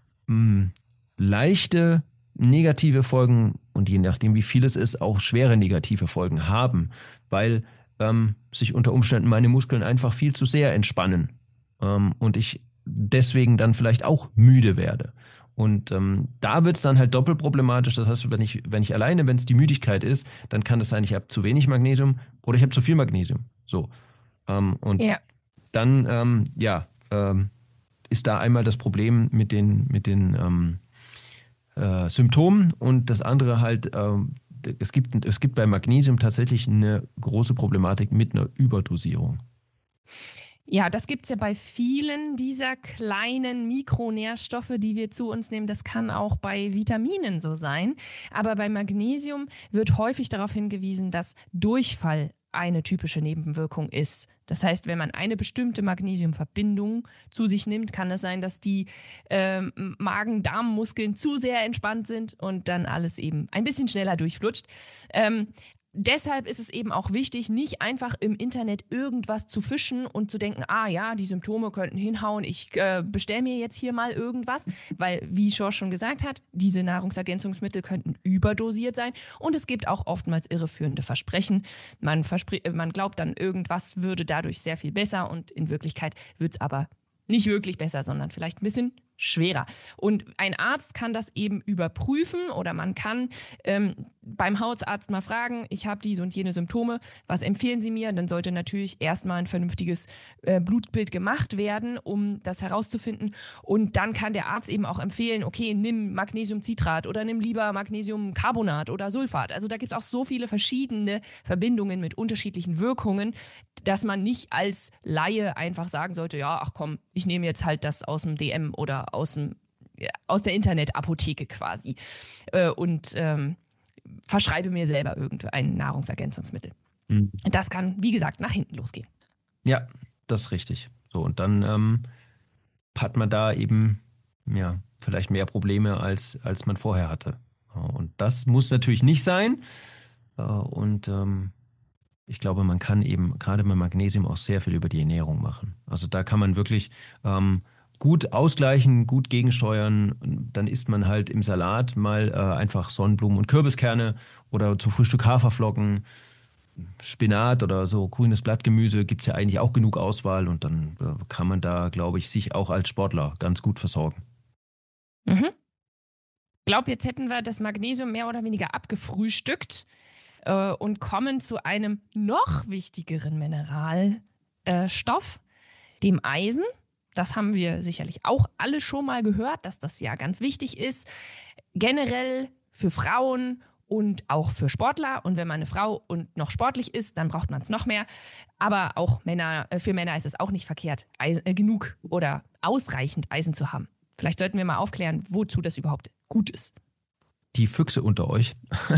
leichte negative Folgen und je nachdem wie viel es ist, auch schwere negative Folgen haben, weil sich unter Umständen meine Muskeln einfach viel zu sehr entspannen und ich deswegen dann vielleicht auch müde werde. Und da wird es dann halt doppelt problematisch. Das heißt, wenn ich alleine, wenn es die Müdigkeit ist, dann kann es sein, ich habe zu wenig Magnesium oder ich habe zu viel Magnesium. So. Und ja. Dann ist da einmal das Problem mit den Symptomen und das andere halt, es gibt bei Magnesium tatsächlich eine große Problematik mit einer Überdosierung. Ja, das gibt es ja bei vielen dieser kleinen Mikronährstoffe, die wir zu uns nehmen. Das kann auch bei Vitaminen so sein. Aber bei Magnesium wird häufig darauf hingewiesen, dass Durchfall eine typische Nebenwirkung ist. Das heißt, wenn man eine bestimmte Magnesiumverbindung zu sich nimmt, kann es sein, dass die Magen-Darm-Muskeln zu sehr entspannt sind und dann alles eben ein bisschen schneller durchflutscht. Deshalb ist es eben auch wichtig, nicht einfach im Internet irgendwas zu fischen und zu denken, die Symptome könnten hinhauen, ich bestelle mir jetzt hier mal irgendwas, weil, wie Schorsch schon gesagt hat, diese Nahrungsergänzungsmittel könnten überdosiert sein und es gibt auch oftmals irreführende Versprechen. Man glaubt dann, irgendwas würde dadurch sehr viel besser und in Wirklichkeit wird es aber nicht wirklich besser, sondern vielleicht ein bisschen schwerer. Und ein Arzt kann das eben überprüfen oder man kann beim Hausarzt mal fragen, ich habe diese und jene Symptome, was empfehlen Sie mir? Dann sollte natürlich erstmal ein vernünftiges Blutbild gemacht werden, um das herauszufinden. Und dann kann der Arzt eben auch empfehlen, okay, nimm Magnesiumcitrat oder nimm lieber Magnesiumcarbonat oder Sulfat. Also da gibt es auch so viele verschiedene Verbindungen mit unterschiedlichen Wirkungen, dass man nicht als Laie einfach sagen sollte, ja, ach komm, ich nehme jetzt halt das aus dem DM oder aus der Internetapotheke quasi und verschreibe mir selber irgendein Nahrungsergänzungsmittel. Mhm. Das kann, wie gesagt, nach hinten losgehen. Ja, das ist richtig. So, und dann hat man da eben vielleicht mehr Probleme, als man vorher hatte. Und das muss natürlich nicht sein. Und ich glaube, man kann eben gerade bei Magnesium auch sehr viel über die Ernährung machen. Also da kann man wirklich gut ausgleichen, gut gegensteuern. Dann isst man halt im Salat mal einfach Sonnenblumen und Kürbiskerne oder zum Frühstück Haferflocken. Spinat oder so grünes Blattgemüse gibt es ja eigentlich auch genug Auswahl und dann kann man da, glaube ich, sich auch als Sportler ganz gut versorgen. Mhm. Ich glaube, jetzt hätten wir das Magnesium mehr oder weniger abgefrühstückt und kommen zu einem noch wichtigeren Mineralstoff, dem Eisen. Das haben wir sicherlich auch alle schon mal gehört, dass das ja ganz wichtig ist. Generell für Frauen und auch für Sportler. Und wenn man eine Frau und noch sportlich ist, dann braucht man es noch mehr. Aber auch für Männer ist es auch nicht verkehrt, genug oder ausreichend Eisen zu haben. Vielleicht sollten wir mal aufklären, wozu das überhaupt gut ist. Die Füchse unter euch,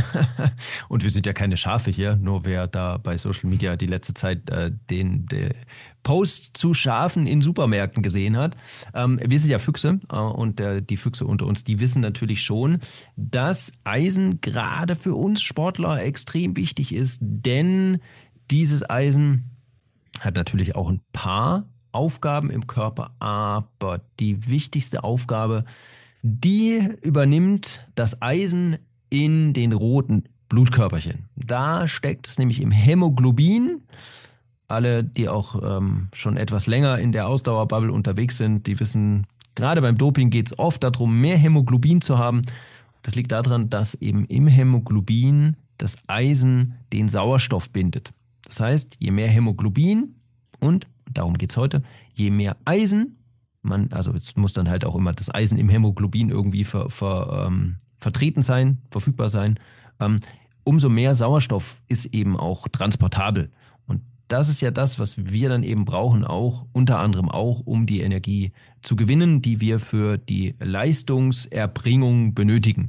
und wir sind ja keine Schafe hier, nur wer da bei Social Media die letzte Zeit den Post zu Schafen in Supermärkten gesehen hat. Wir sind ja Füchse und die Füchse unter uns, die wissen natürlich schon, dass Eisen gerade für uns Sportler extrem wichtig ist, denn dieses Eisen hat natürlich auch ein paar Aufgaben im Körper, aber die wichtigste Aufgabe, die übernimmt das Eisen in den roten Blutkörperchen. Da steckt es nämlich im Hämoglobin. Alle, die auch schon etwas länger in der Ausdauerbubble unterwegs sind, die wissen, gerade beim Doping geht es oft darum, mehr Hämoglobin zu haben. Das liegt daran, dass eben im Hämoglobin das Eisen den Sauerstoff bindet. Das heißt, je mehr Hämoglobin und, darum geht es heute, je mehr Eisen, also jetzt muss dann halt auch immer das Eisen im Hämoglobin irgendwie vertreten sein, verfügbar sein, umso mehr Sauerstoff ist eben auch transportabel. Und das ist ja das, was wir dann eben brauchen, auch unter anderem auch, um die Energie zu gewinnen, die wir für die Leistungserbringung benötigen.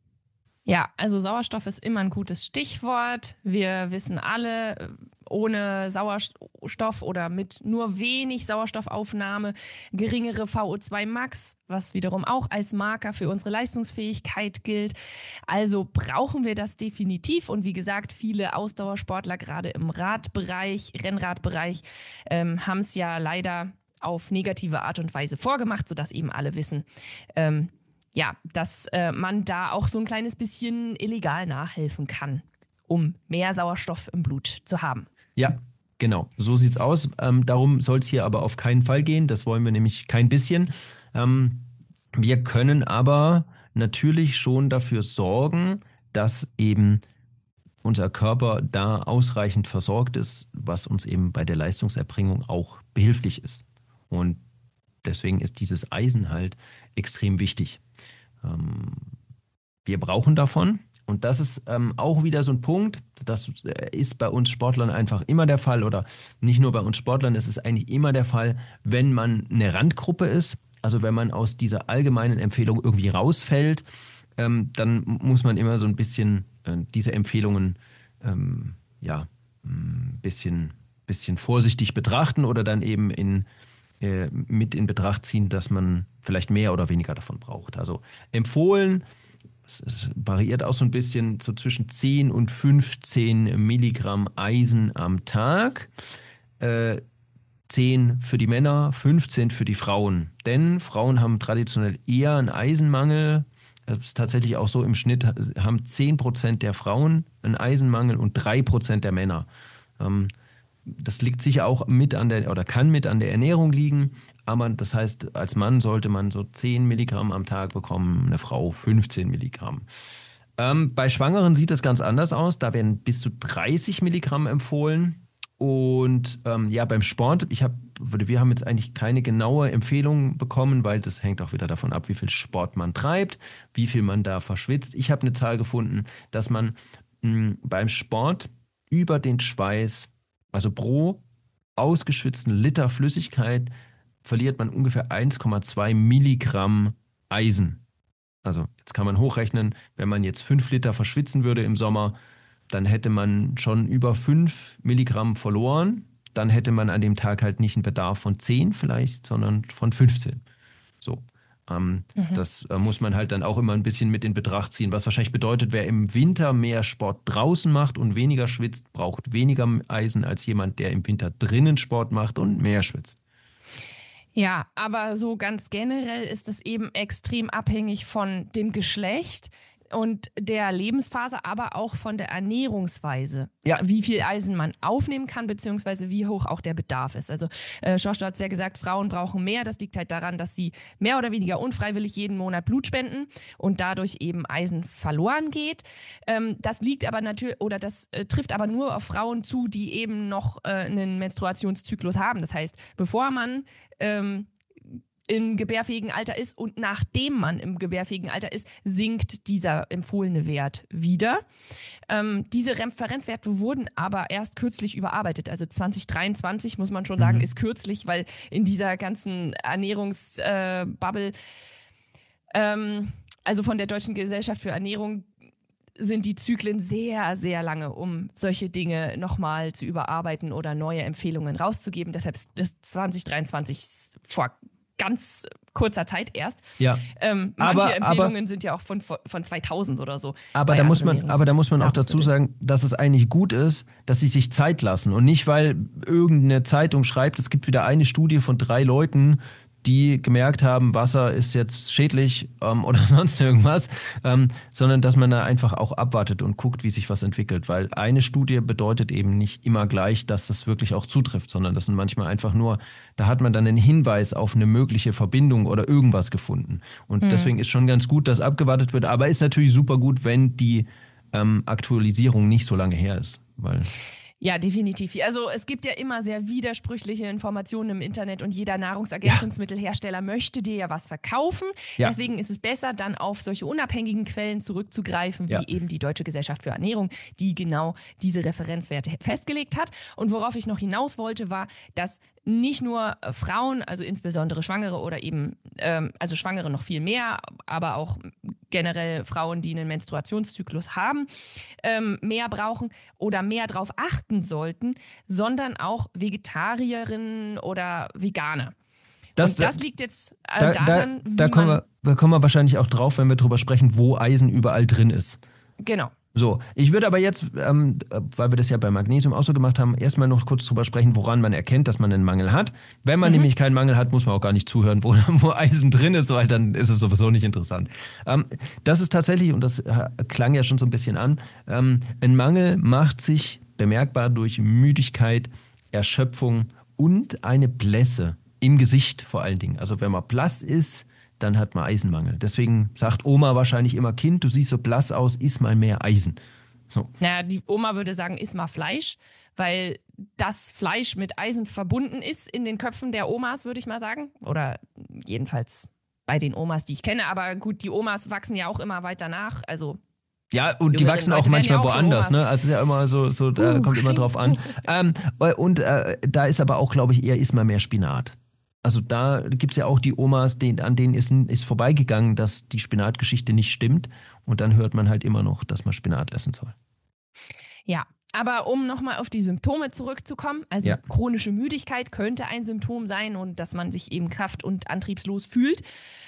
Ja, also Sauerstoff ist immer ein gutes Stichwort. Wir wissen alle, ohne Sauerstoff oder mit nur wenig Sauerstoffaufnahme geringere VO2 Max, was wiederum auch als Marker für unsere Leistungsfähigkeit gilt. Also brauchen wir das definitiv. Und wie gesagt, viele Ausdauersportler, gerade im Radbereich, Rennradbereich, haben es ja leider auf negative Art und Weise vorgemacht, sodass eben alle wissen, dass man da auch so ein kleines bisschen illegal nachhelfen kann, um mehr Sauerstoff im Blut zu haben. Ja, genau. So sieht's aus. Darum soll es hier aber auf keinen Fall gehen. Das wollen wir nämlich kein bisschen. Wir können aber natürlich schon dafür sorgen, dass eben unser Körper da ausreichend versorgt ist, was uns eben bei der Leistungserbringung auch behilflich ist. Und deswegen ist dieses Eisen halt extrem wichtig. Wir brauchen davon. Und das ist auch wieder so ein Punkt, das ist bei uns Sportlern einfach immer der Fall oder nicht nur bei uns Sportlern, es ist eigentlich immer der Fall, wenn man eine Randgruppe ist, also wenn man aus dieser allgemeinen Empfehlung irgendwie rausfällt, dann muss man immer so ein bisschen diese Empfehlungen ein bisschen vorsichtig betrachten oder dann eben mit in Betracht ziehen, dass man vielleicht mehr oder weniger davon braucht. Also empfohlen, es variiert auch so ein bisschen, so zwischen 10 und 15 Milligramm Eisen am Tag. 10 für die Männer, 15 für die Frauen. Denn Frauen haben traditionell eher einen Eisenmangel. Es ist tatsächlich auch so, im Schnitt haben 10% der Frauen einen Eisenmangel und 3% der Männer. Das liegt sicher auch kann mit an der Ernährung liegen, aber das heißt, als Mann sollte man so 10 Milligramm am Tag bekommen, eine Frau 15 Milligramm. Bei Schwangeren sieht das ganz anders aus, da werden bis zu 30 Milligramm empfohlen und beim Sport, wir haben jetzt eigentlich keine genaue Empfehlung bekommen, weil das hängt auch wieder davon ab, wie viel Sport man treibt, wie viel man da verschwitzt. Ich habe eine Zahl gefunden, dass man beim Sport über den Schweiß, also pro ausgeschwitzten Liter Flüssigkeit verliert man ungefähr 1,2 Milligramm Eisen. Also jetzt kann man hochrechnen, wenn man jetzt 5 Liter verschwitzen würde im Sommer, dann hätte man schon über 5 Milligramm verloren. Dann hätte man an dem Tag halt nicht einen Bedarf von 10 vielleicht, sondern von 15. So. Das muss man halt dann auch immer ein bisschen mit in Betracht ziehen, was wahrscheinlich bedeutet, wer im Winter mehr Sport draußen macht und weniger schwitzt, braucht weniger Eisen als jemand, der im Winter drinnen Sport macht und mehr schwitzt. Ja, aber so ganz generell ist es eben extrem abhängig von dem Geschlecht. und der Lebensphase, aber auch von der Ernährungsweise. Ja. Wie viel Eisen man aufnehmen kann, beziehungsweise wie hoch auch der Bedarf ist. Also Josh, du hast ja gesagt, Frauen brauchen mehr. Das liegt halt daran, dass sie mehr oder weniger unfreiwillig jeden Monat Blut spenden und dadurch eben Eisen verloren geht. Das liegt aber natürlich, oder das trifft aber nur auf Frauen zu, die eben noch einen Menstruationszyklus haben. Das heißt, bevor man im gebärfähigen Alter ist und nachdem man im gebärfähigen Alter ist, sinkt dieser empfohlene Wert wieder. Diese Referenzwerte wurden aber erst kürzlich überarbeitet. Also 2023, muss man schon sagen, ist kürzlich, weil in dieser ganzen Ernährungsbubble, also von der Deutschen Gesellschaft für Ernährung, sind die Zyklen sehr, sehr lange, um solche Dinge nochmal zu überarbeiten oder neue Empfehlungen rauszugeben. Deshalb ist 2023 vor ganz kurzer Zeit erst. Ja. Manche Empfehlungen sind ja auch von 2000 oder so. Aber da muss man auch dazu sagen, dass es eigentlich gut ist, dass sie sich Zeit lassen und nicht, weil irgendeine Zeitung schreibt, es gibt wieder eine Studie von 3 Leuten, die gemerkt haben, Wasser ist jetzt schädlich oder sonst irgendwas, sondern dass man da einfach auch abwartet und guckt, wie sich was entwickelt. Weil eine Studie bedeutet eben nicht immer gleich, dass das wirklich auch zutrifft, sondern das sind manchmal einfach nur, da hat man dann einen Hinweis auf eine mögliche Verbindung oder irgendwas gefunden. Und deswegen ist schon ganz gut, dass abgewartet wird, aber ist natürlich super gut, wenn die Aktualisierung nicht so lange her ist. Weil ja, definitiv. Also es gibt ja immer sehr widersprüchliche Informationen im Internet und jeder Nahrungsergänzungsmittelhersteller möchte dir ja was verkaufen. Ja. Deswegen ist es besser, dann auf solche unabhängigen Quellen zurückzugreifen, wie eben die Deutsche Gesellschaft für Ernährung, die genau diese Referenzwerte festgelegt hat. Und worauf ich noch hinaus wollte, war, dass nicht nur Frauen, also insbesondere Schwangere oder eben, also Schwangere noch viel mehr, aber auch generell Frauen, die einen Menstruationszyklus haben, mehr brauchen oder mehr darauf achten sollten, sondern auch Vegetarierinnen oder Veganer. Das liegt jetzt daran, da kommen wir wahrscheinlich auch drauf, wenn wir drüber sprechen, wo Eisen überall drin ist. Genau. So, ich würde aber jetzt, weil wir das ja bei Magnesium auch so gemacht haben, erstmal noch kurz drüber sprechen, woran man erkennt, dass man einen Mangel hat. Wenn man nämlich keinen Mangel hat, muss man auch gar nicht zuhören, wo Eisen drin ist, weil dann ist es sowieso nicht interessant. Das ist tatsächlich, und das klang ja schon so ein bisschen an, ein Mangel macht sich bemerkbar durch Müdigkeit, Erschöpfung und eine Blässe im Gesicht vor allen Dingen. Also wenn man blass ist, dann hat man Eisenmangel. Deswegen sagt Oma wahrscheinlich immer, Kind, du siehst so blass aus, iss mal mehr Eisen. So. Naja, die Oma würde sagen, iss mal Fleisch, weil das Fleisch mit Eisen verbunden ist in den Köpfen der Omas, würde ich mal sagen. Oder jedenfalls bei den Omas, die ich kenne. Aber gut, die Omas wachsen ja auch immer weiter nach. Also ja, und die wachsen auch manchmal ja auch woanders, ne? Also ist ja immer so da kommt immer drauf an. Da ist aber auch, glaube ich, eher iss mal mehr Spinat. Also da gibt es ja auch die Omas, an denen ist vorbeigegangen, dass die Spinatgeschichte nicht stimmt. Und dann hört man halt immer noch, dass man Spinat essen soll. Ja, aber um nochmal auf die Symptome zurückzukommen, also chronische Müdigkeit könnte ein Symptom sein und dass man sich eben kraft- und antriebslos fühlt.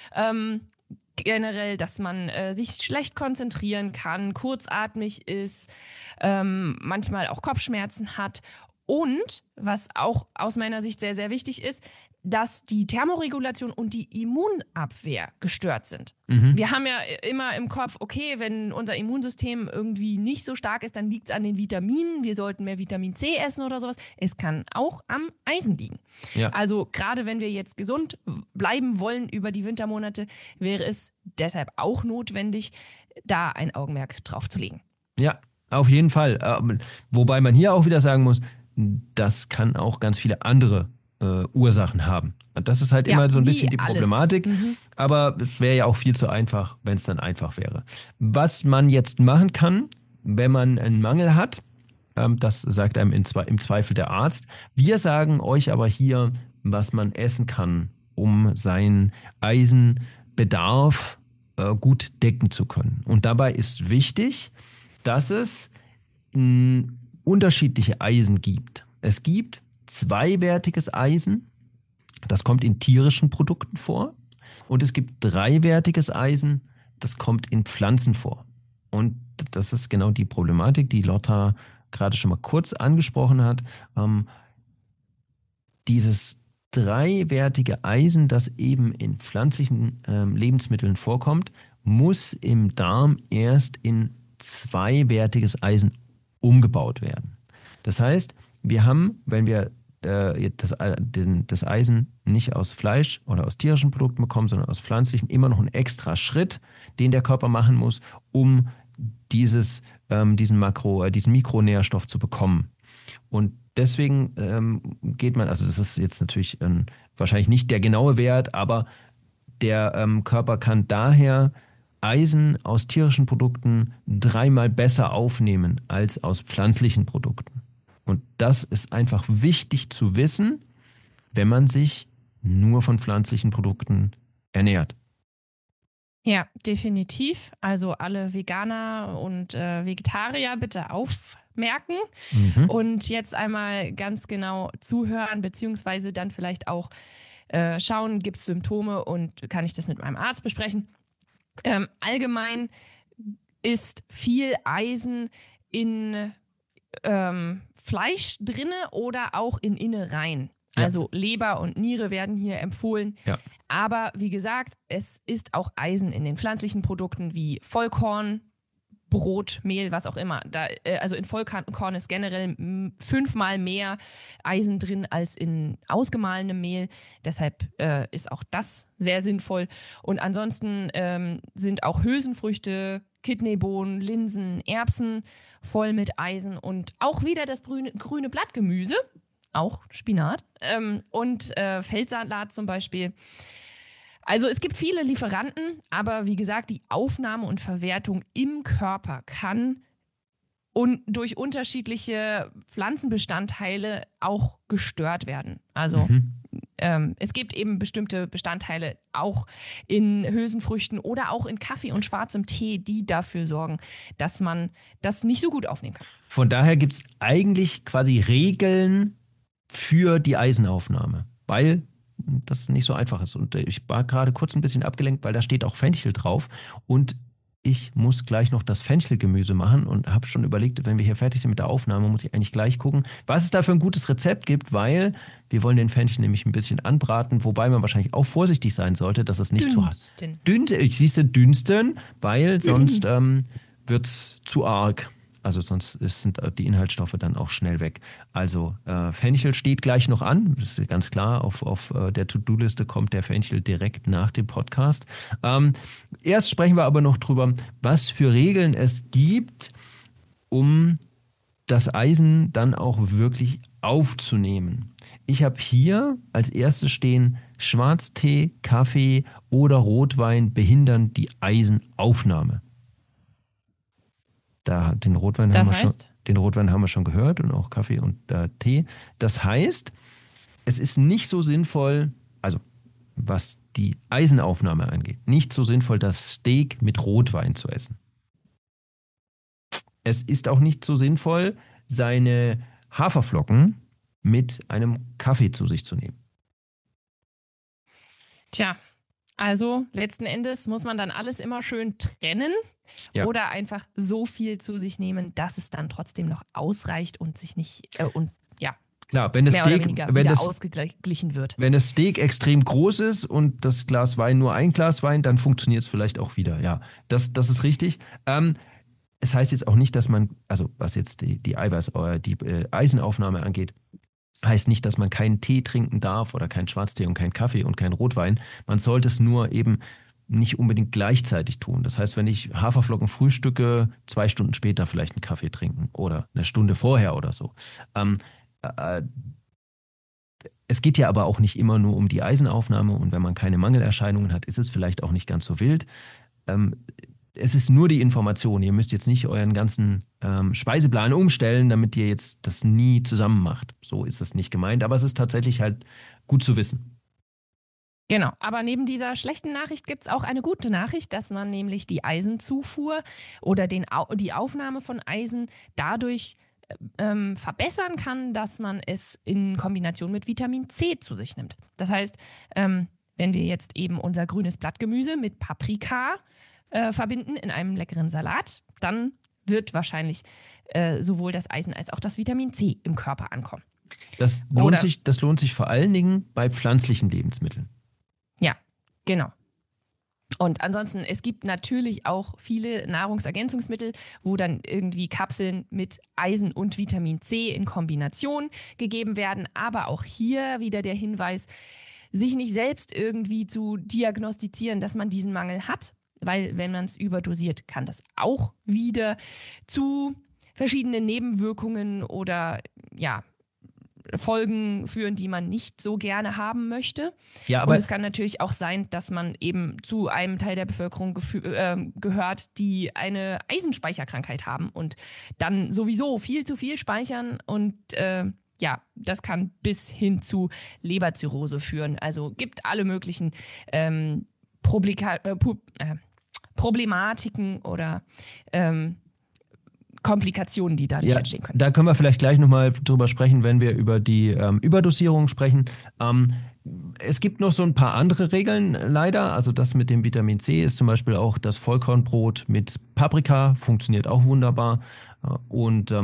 Generell, dass man sich schlecht konzentrieren kann, kurzatmig ist, manchmal auch Kopfschmerzen hat. Und, was auch aus meiner Sicht sehr, sehr wichtig ist, dass die Thermoregulation und die Immunabwehr gestört sind. Wir haben ja immer im Kopf, okay, wenn unser Immunsystem irgendwie nicht so stark ist, dann liegt es an den Vitaminen. Wir sollten mehr Vitamin C essen oder sowas. Es kann auch am Eisen liegen. Ja. Also gerade wenn wir jetzt gesund bleiben wollen über die Wintermonate, wäre es deshalb auch notwendig, da ein Augenmerk drauf zu legen. Ja, auf jeden Fall. Wobei man hier auch wieder sagen muss, das kann auch ganz viele andere Ursachen haben. Das ist halt immer so ein bisschen die Problematik, aber es wäre ja auch viel zu einfach, wenn es dann einfach wäre. Was man jetzt machen kann, wenn man einen Mangel hat, das sagt einem im Zweifel der Arzt. Wir sagen euch aber hier, was man essen kann, um seinen Eisenbedarf gut decken zu können. Und dabei ist wichtig, dass es unterschiedliche Eisen gibt. Es gibt zweiwertiges Eisen, das kommt in tierischen Produkten vor. Und es gibt dreiwertiges Eisen, das kommt in Pflanzen vor. Und das ist genau die Problematik, die Lotta gerade schon mal kurz angesprochen hat. Dieses dreiwertige Eisen, das eben in pflanzlichen Lebensmitteln vorkommt muss im Darm erst in zweiwertiges Eisen umgebaut werden. Das heißt, wir haben, wenn wir das Eisen nicht aus Fleisch oder aus tierischen Produkten bekommen, sondern aus pflanzlichen, immer noch einen extra Schritt, den der Körper machen muss, um diesen Mikronährstoff zu bekommen. Und deswegen geht man, also das ist jetzt natürlich wahrscheinlich nicht der genaue Wert, aber der Körper kann daher Eisen aus tierischen Produkten 3-mal besser aufnehmen als aus pflanzlichen Produkten. Und das ist einfach wichtig zu wissen, wenn man sich nur von pflanzlichen Produkten ernährt. Ja, definitiv. Also alle Veganer und Vegetarier bitte aufmerken und jetzt einmal ganz genau zuhören, beziehungsweise dann vielleicht auch schauen, gibt es Symptome und kann ich das mit meinem Arzt besprechen. Allgemein ist viel Eisen in Fleisch drinne oder auch in Innereien. Ja. Also Leber und Niere werden hier empfohlen. Ja. Aber wie gesagt, es ist auch Eisen in den pflanzlichen Produkten wie Vollkorn, Brot, Mehl, was auch immer. Also in Vollkorn ist generell 5-mal mehr Eisen drin als in ausgemahlenem Mehl. Deshalb ist auch das sehr sinnvoll. Und ansonsten sind auch Hülsenfrüchte, Kidneybohnen, Linsen, Erbsen voll mit Eisen und auch wieder das grüne Blattgemüse, auch Spinat und Feldsalat zum Beispiel. Also es gibt viele Lieferanten, aber wie gesagt, die Aufnahme und Verwertung im Körper kann durch unterschiedliche Pflanzenbestandteile auch gestört werden. Also es gibt eben bestimmte Bestandteile auch in Hülsenfrüchten oder auch in Kaffee und schwarzem Tee, die dafür sorgen, dass man das nicht so gut aufnehmen kann. Von daher gibt es eigentlich quasi Regeln für die Eisenaufnahme, weil das nicht so einfach ist. Und ich war gerade kurz ein bisschen abgelenkt, weil da steht auch Fenchel drauf und ich muss gleich noch das Fenchelgemüse machen und habe schon überlegt, wenn wir hier fertig sind mit der Aufnahme, muss ich eigentlich gleich gucken, was es da für ein gutes Rezept gibt, weil wir wollen den Fenchel nämlich ein bisschen anbraten, wobei man wahrscheinlich auch vorsichtig sein sollte, dass es nicht zu hart dünsten, weil sonst wird es zu arg. Also sonst sind die Inhaltsstoffe dann auch schnell weg. Also Fenchel steht gleich noch an. Das ist ganz klar. Auf der To-Do-Liste kommt der Fenchel direkt nach dem Podcast. Erst sprechen wir aber noch drüber, was für Regeln es gibt, um das Eisen dann auch wirklich aufzunehmen. Ich habe hier als erstes stehen, Schwarztee, Kaffee oder Rotwein behindern die Eisenaufnahme. Den Rotwein haben wir schon gehört und auch Kaffee und Tee. Das heißt, es ist nicht so sinnvoll, also was die Eisenaufnahme angeht, nicht so sinnvoll, das Steak mit Rotwein zu essen. Es ist auch nicht so sinnvoll, seine Haferflocken mit einem Kaffee zu sich zu nehmen. Tja. Also letzten Endes muss man dann alles immer schön trennen oder einfach so viel zu sich nehmen, dass es dann trotzdem noch ausreicht und sich nicht Klar, wenn das Steak ausgeglichen wird. Wenn das Steak extrem groß ist und das Glas Wein nur ein Glas Wein, dann funktioniert es vielleicht auch wieder. Ja, das ist richtig. Es heißt jetzt auch nicht, dass man, also was jetzt die Eisenaufnahme angeht, heißt nicht, dass man keinen Tee trinken darf oder keinen Schwarztee und keinen Kaffee und keinen Rotwein. Man sollte es nur eben nicht unbedingt gleichzeitig tun. Das heißt, wenn ich Haferflocken frühstücke, 2 Stunden später vielleicht einen Kaffee trinken oder eine Stunde vorher oder so. Es geht ja aber auch nicht immer nur um die Eisenaufnahme und wenn man keine Mangelerscheinungen hat, ist es vielleicht auch nicht ganz so wild. Es ist nur die Information. Ihr müsst jetzt nicht euren ganzen Speiseplan umstellen, damit ihr jetzt das nie zusammen macht. So ist das nicht gemeint, aber es ist tatsächlich halt gut zu wissen. Genau, aber neben dieser schlechten Nachricht gibt es auch eine gute Nachricht, dass man nämlich die Eisenzufuhr oder die Aufnahme von Eisen dadurch verbessern kann, dass man es in Kombination mit Vitamin C zu sich nimmt. Das heißt, wenn wir jetzt eben unser grünes Blattgemüse mit Paprika verbinden in einem leckeren Salat, dann wird wahrscheinlich sowohl das Eisen als auch das Vitamin C im Körper ankommen. Das lohnt sich vor allen Dingen bei pflanzlichen Lebensmitteln. Ja, genau. Und ansonsten, es gibt natürlich auch viele Nahrungsergänzungsmittel, wo dann irgendwie Kapseln mit Eisen und Vitamin C in Kombination gegeben werden. Aber auch hier wieder der Hinweis, sich nicht selbst irgendwie zu diagnostizieren, dass man diesen Mangel hat. Weil wenn man es überdosiert, kann das auch wieder zu verschiedenen Nebenwirkungen oder Folgen führen, die man nicht so gerne haben möchte. Ja, aber und es kann natürlich auch sein, dass man eben zu einem Teil der Bevölkerung gehört, die eine Eisenspeicherkrankheit haben und dann sowieso viel zu viel speichern und das kann bis hin zu Leberzirrhose führen. Also gibt alle möglichen Problematiken oder Komplikationen, die dadurch entstehen können. Da können wir vielleicht gleich nochmal drüber sprechen, wenn wir über die Überdosierung sprechen. Es gibt noch so ein paar andere Regeln leider. Also das mit dem Vitamin C ist zum Beispiel auch das Vollkornbrot mit Paprika, funktioniert auch wunderbar. Und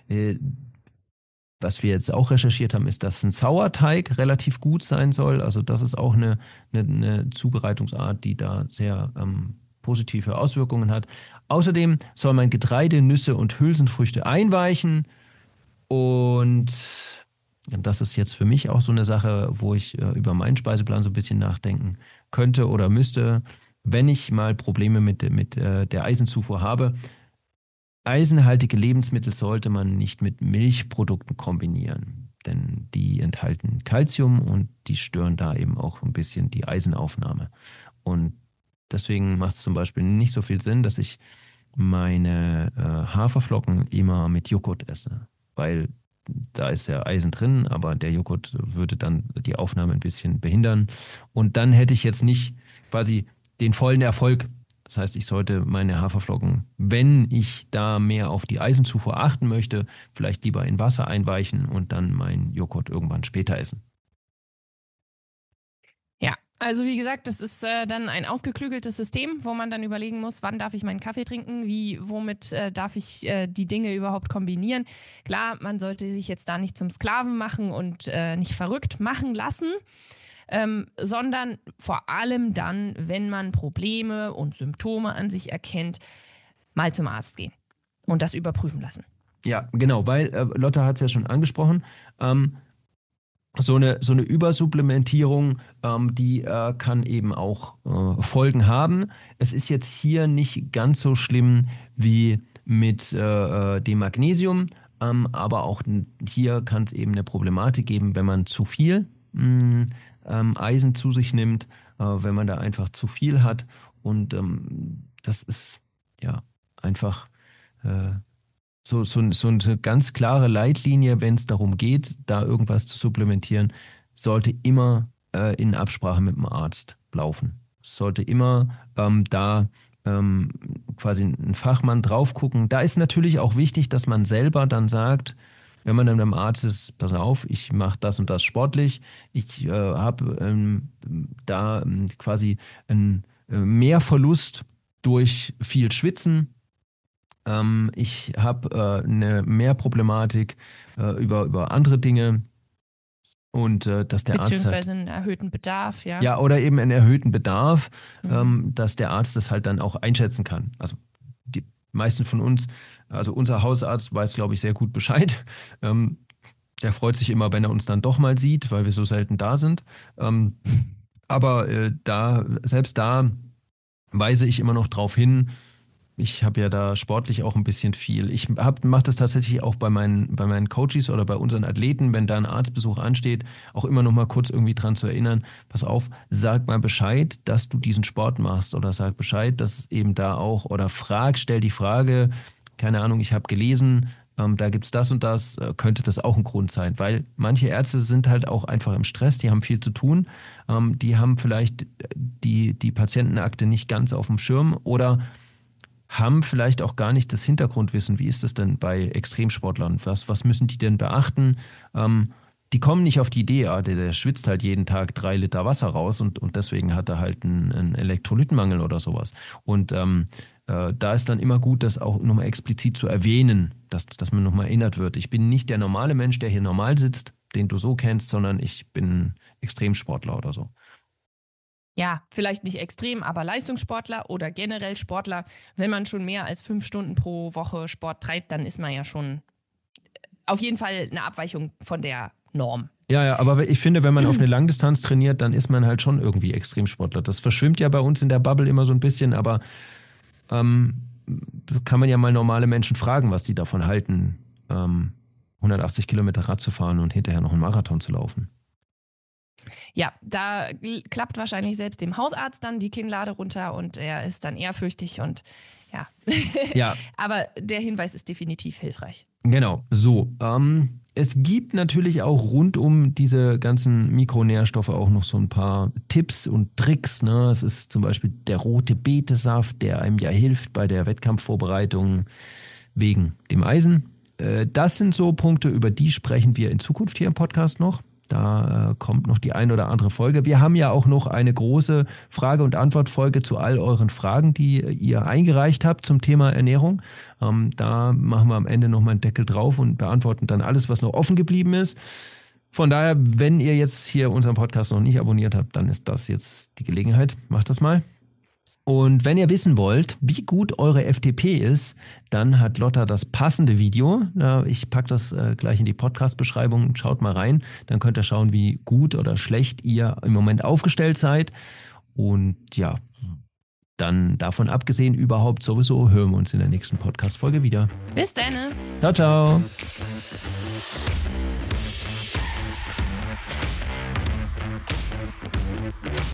was wir jetzt auch recherchiert haben, ist, dass ein Sauerteig relativ gut sein soll. Also das ist auch eine Zubereitungsart, die da sehr positive Auswirkungen hat. Außerdem soll man Getreide, Nüsse und Hülsenfrüchte einweichen. Und das ist jetzt für mich auch so eine Sache, wo ich über meinen Speiseplan so ein bisschen nachdenken könnte oder müsste, wenn ich mal Probleme mit der Eisenzufuhr habe. Eisenhaltige Lebensmittel sollte man nicht mit Milchprodukten kombinieren, denn die enthalten Calcium und die stören da eben auch ein bisschen die Eisenaufnahme. Und deswegen macht es zum Beispiel nicht so viel Sinn, dass ich meine Haferflocken immer mit Joghurt esse, weil da ist ja Eisen drin, aber der Joghurt würde dann die Aufnahme ein bisschen behindern. Und dann hätte ich jetzt nicht quasi den vollen Erfolg. Das heißt, ich sollte meine Haferflocken, wenn ich da mehr auf die Eisenzufuhr achten möchte, vielleicht lieber in Wasser einweichen und dann meinen Joghurt irgendwann später essen. Ja, also wie gesagt, das ist dann ein ausgeklügeltes System, wo man dann überlegen muss, wann darf ich meinen Kaffee trinken, womit darf ich die Dinge überhaupt kombinieren. Klar, man sollte sich jetzt da nicht zum Sklaven machen und nicht verrückt machen lassen, sondern vor allem dann, wenn man Probleme und Symptome an sich erkennt, mal zum Arzt gehen und das überprüfen lassen. Ja, genau, weil Lotta hat es ja schon angesprochen, so eine Übersupplementierung, die kann eben auch Folgen haben. Es ist jetzt hier nicht ganz so schlimm wie mit dem Magnesium, aber auch hier kann es eben eine Problematik geben, wenn man zu viel Eisen zu sich nimmt, wenn man da einfach zu viel hat. Und das ist ja einfach so eine ganz klare Leitlinie, wenn es darum geht, da irgendwas zu supplementieren, sollte immer in Absprache mit dem Arzt laufen. Es sollte immer quasi ein Fachmann drauf gucken. Da ist natürlich auch wichtig, dass man selber dann sagt, wenn man dann beim Arzt ist, pass auf, ich mache das und das sportlich, ich habe da quasi einen Mehrverlust durch viel Schwitzen. Ich habe eine Mehrproblematik über andere Dinge und dass der Arzt beziehungsweise einen erhöhten Bedarf, ja. Ja, oder eben einen erhöhten Bedarf, dass der Arzt das halt dann auch einschätzen kann. Also die meisten von uns, also unser Hausarzt weiß, glaube ich, sehr gut Bescheid. Der freut sich immer, wenn er uns dann doch mal sieht, weil wir so selten da sind. Aber selbst da weise ich immer noch drauf hin. Ich habe ja da sportlich auch ein bisschen viel. Ich mache das tatsächlich auch bei meinen Coaches oder bei unseren Athleten, wenn da ein Arztbesuch ansteht, auch immer noch mal kurz irgendwie dran zu erinnern, pass auf, sag mal Bescheid, dass du diesen Sport machst oder sag Bescheid, dass es eben da auch oder stell die Frage, keine Ahnung, ich habe gelesen, da gibt's das und das, könnte das auch ein Grund sein, weil manche Ärzte sind halt auch einfach im Stress, die haben viel zu tun, die haben vielleicht die Patientenakte nicht ganz auf dem Schirm oder haben vielleicht auch gar nicht das Hintergrundwissen. Wie ist das denn bei Extremsportlern? Was müssen die denn beachten? Die kommen nicht auf die Idee, der schwitzt halt jeden Tag 3 Liter Wasser raus und deswegen hat er halt einen Elektrolytenmangel oder sowas. Und da ist dann immer gut, das auch nochmal explizit zu erwähnen, dass man nochmal erinnert wird. Ich bin nicht der normale Mensch, der hier normal sitzt, den du so kennst, sondern ich bin Extremsportler oder so. ja, vielleicht nicht extrem, aber Leistungssportler oder generell Sportler, wenn man schon mehr als 5 Stunden pro Woche Sport treibt, dann ist man ja schon auf jeden Fall eine Abweichung von der Norm. Ja, aber ich finde, wenn man auf eine Langdistanz trainiert, dann ist man halt schon irgendwie Extremsportler. Das verschwimmt ja bei uns in der Bubble immer so ein bisschen, aber kann man ja mal normale Menschen fragen, was die davon halten, 180 Kilometer Rad zu fahren und hinterher noch einen Marathon zu laufen. Ja, da klappt wahrscheinlich selbst dem Hausarzt dann die Kinnlade runter und er ist dann ehrfürchtig und ja. Aber der Hinweis ist definitiv hilfreich. Genau, so. Es gibt natürlich auch rund um diese ganzen Mikronährstoffe auch noch so ein paar Tipps und Tricks. Ne? Es ist zum Beispiel der rote Betesaft, der einem ja hilft bei der Wettkampfvorbereitung wegen dem Eisen. Das sind so Punkte, über die sprechen wir in Zukunft hier im Podcast noch. Da kommt noch die ein oder andere Folge. Wir haben ja auch noch eine große Frage- und Antwortfolge zu all euren Fragen, die ihr eingereicht habt zum Thema Ernährung. Da machen wir am Ende nochmal einen Deckel drauf und beantworten dann alles, was noch offen geblieben ist. Von daher, wenn ihr jetzt hier unseren Podcast noch nicht abonniert habt, dann ist das jetzt die Gelegenheit. Macht das mal. Und wenn ihr wissen wollt, wie gut eure FTP ist, dann hat Lotta das passende Video. Ich packe das gleich in die Podcast-Beschreibung. Schaut mal rein. Dann könnt ihr schauen, wie gut oder schlecht ihr im Moment aufgestellt seid. Und ja, dann davon abgesehen, überhaupt sowieso hören wir uns in der nächsten Podcast-Folge wieder. Bis dann. Ciao, ciao.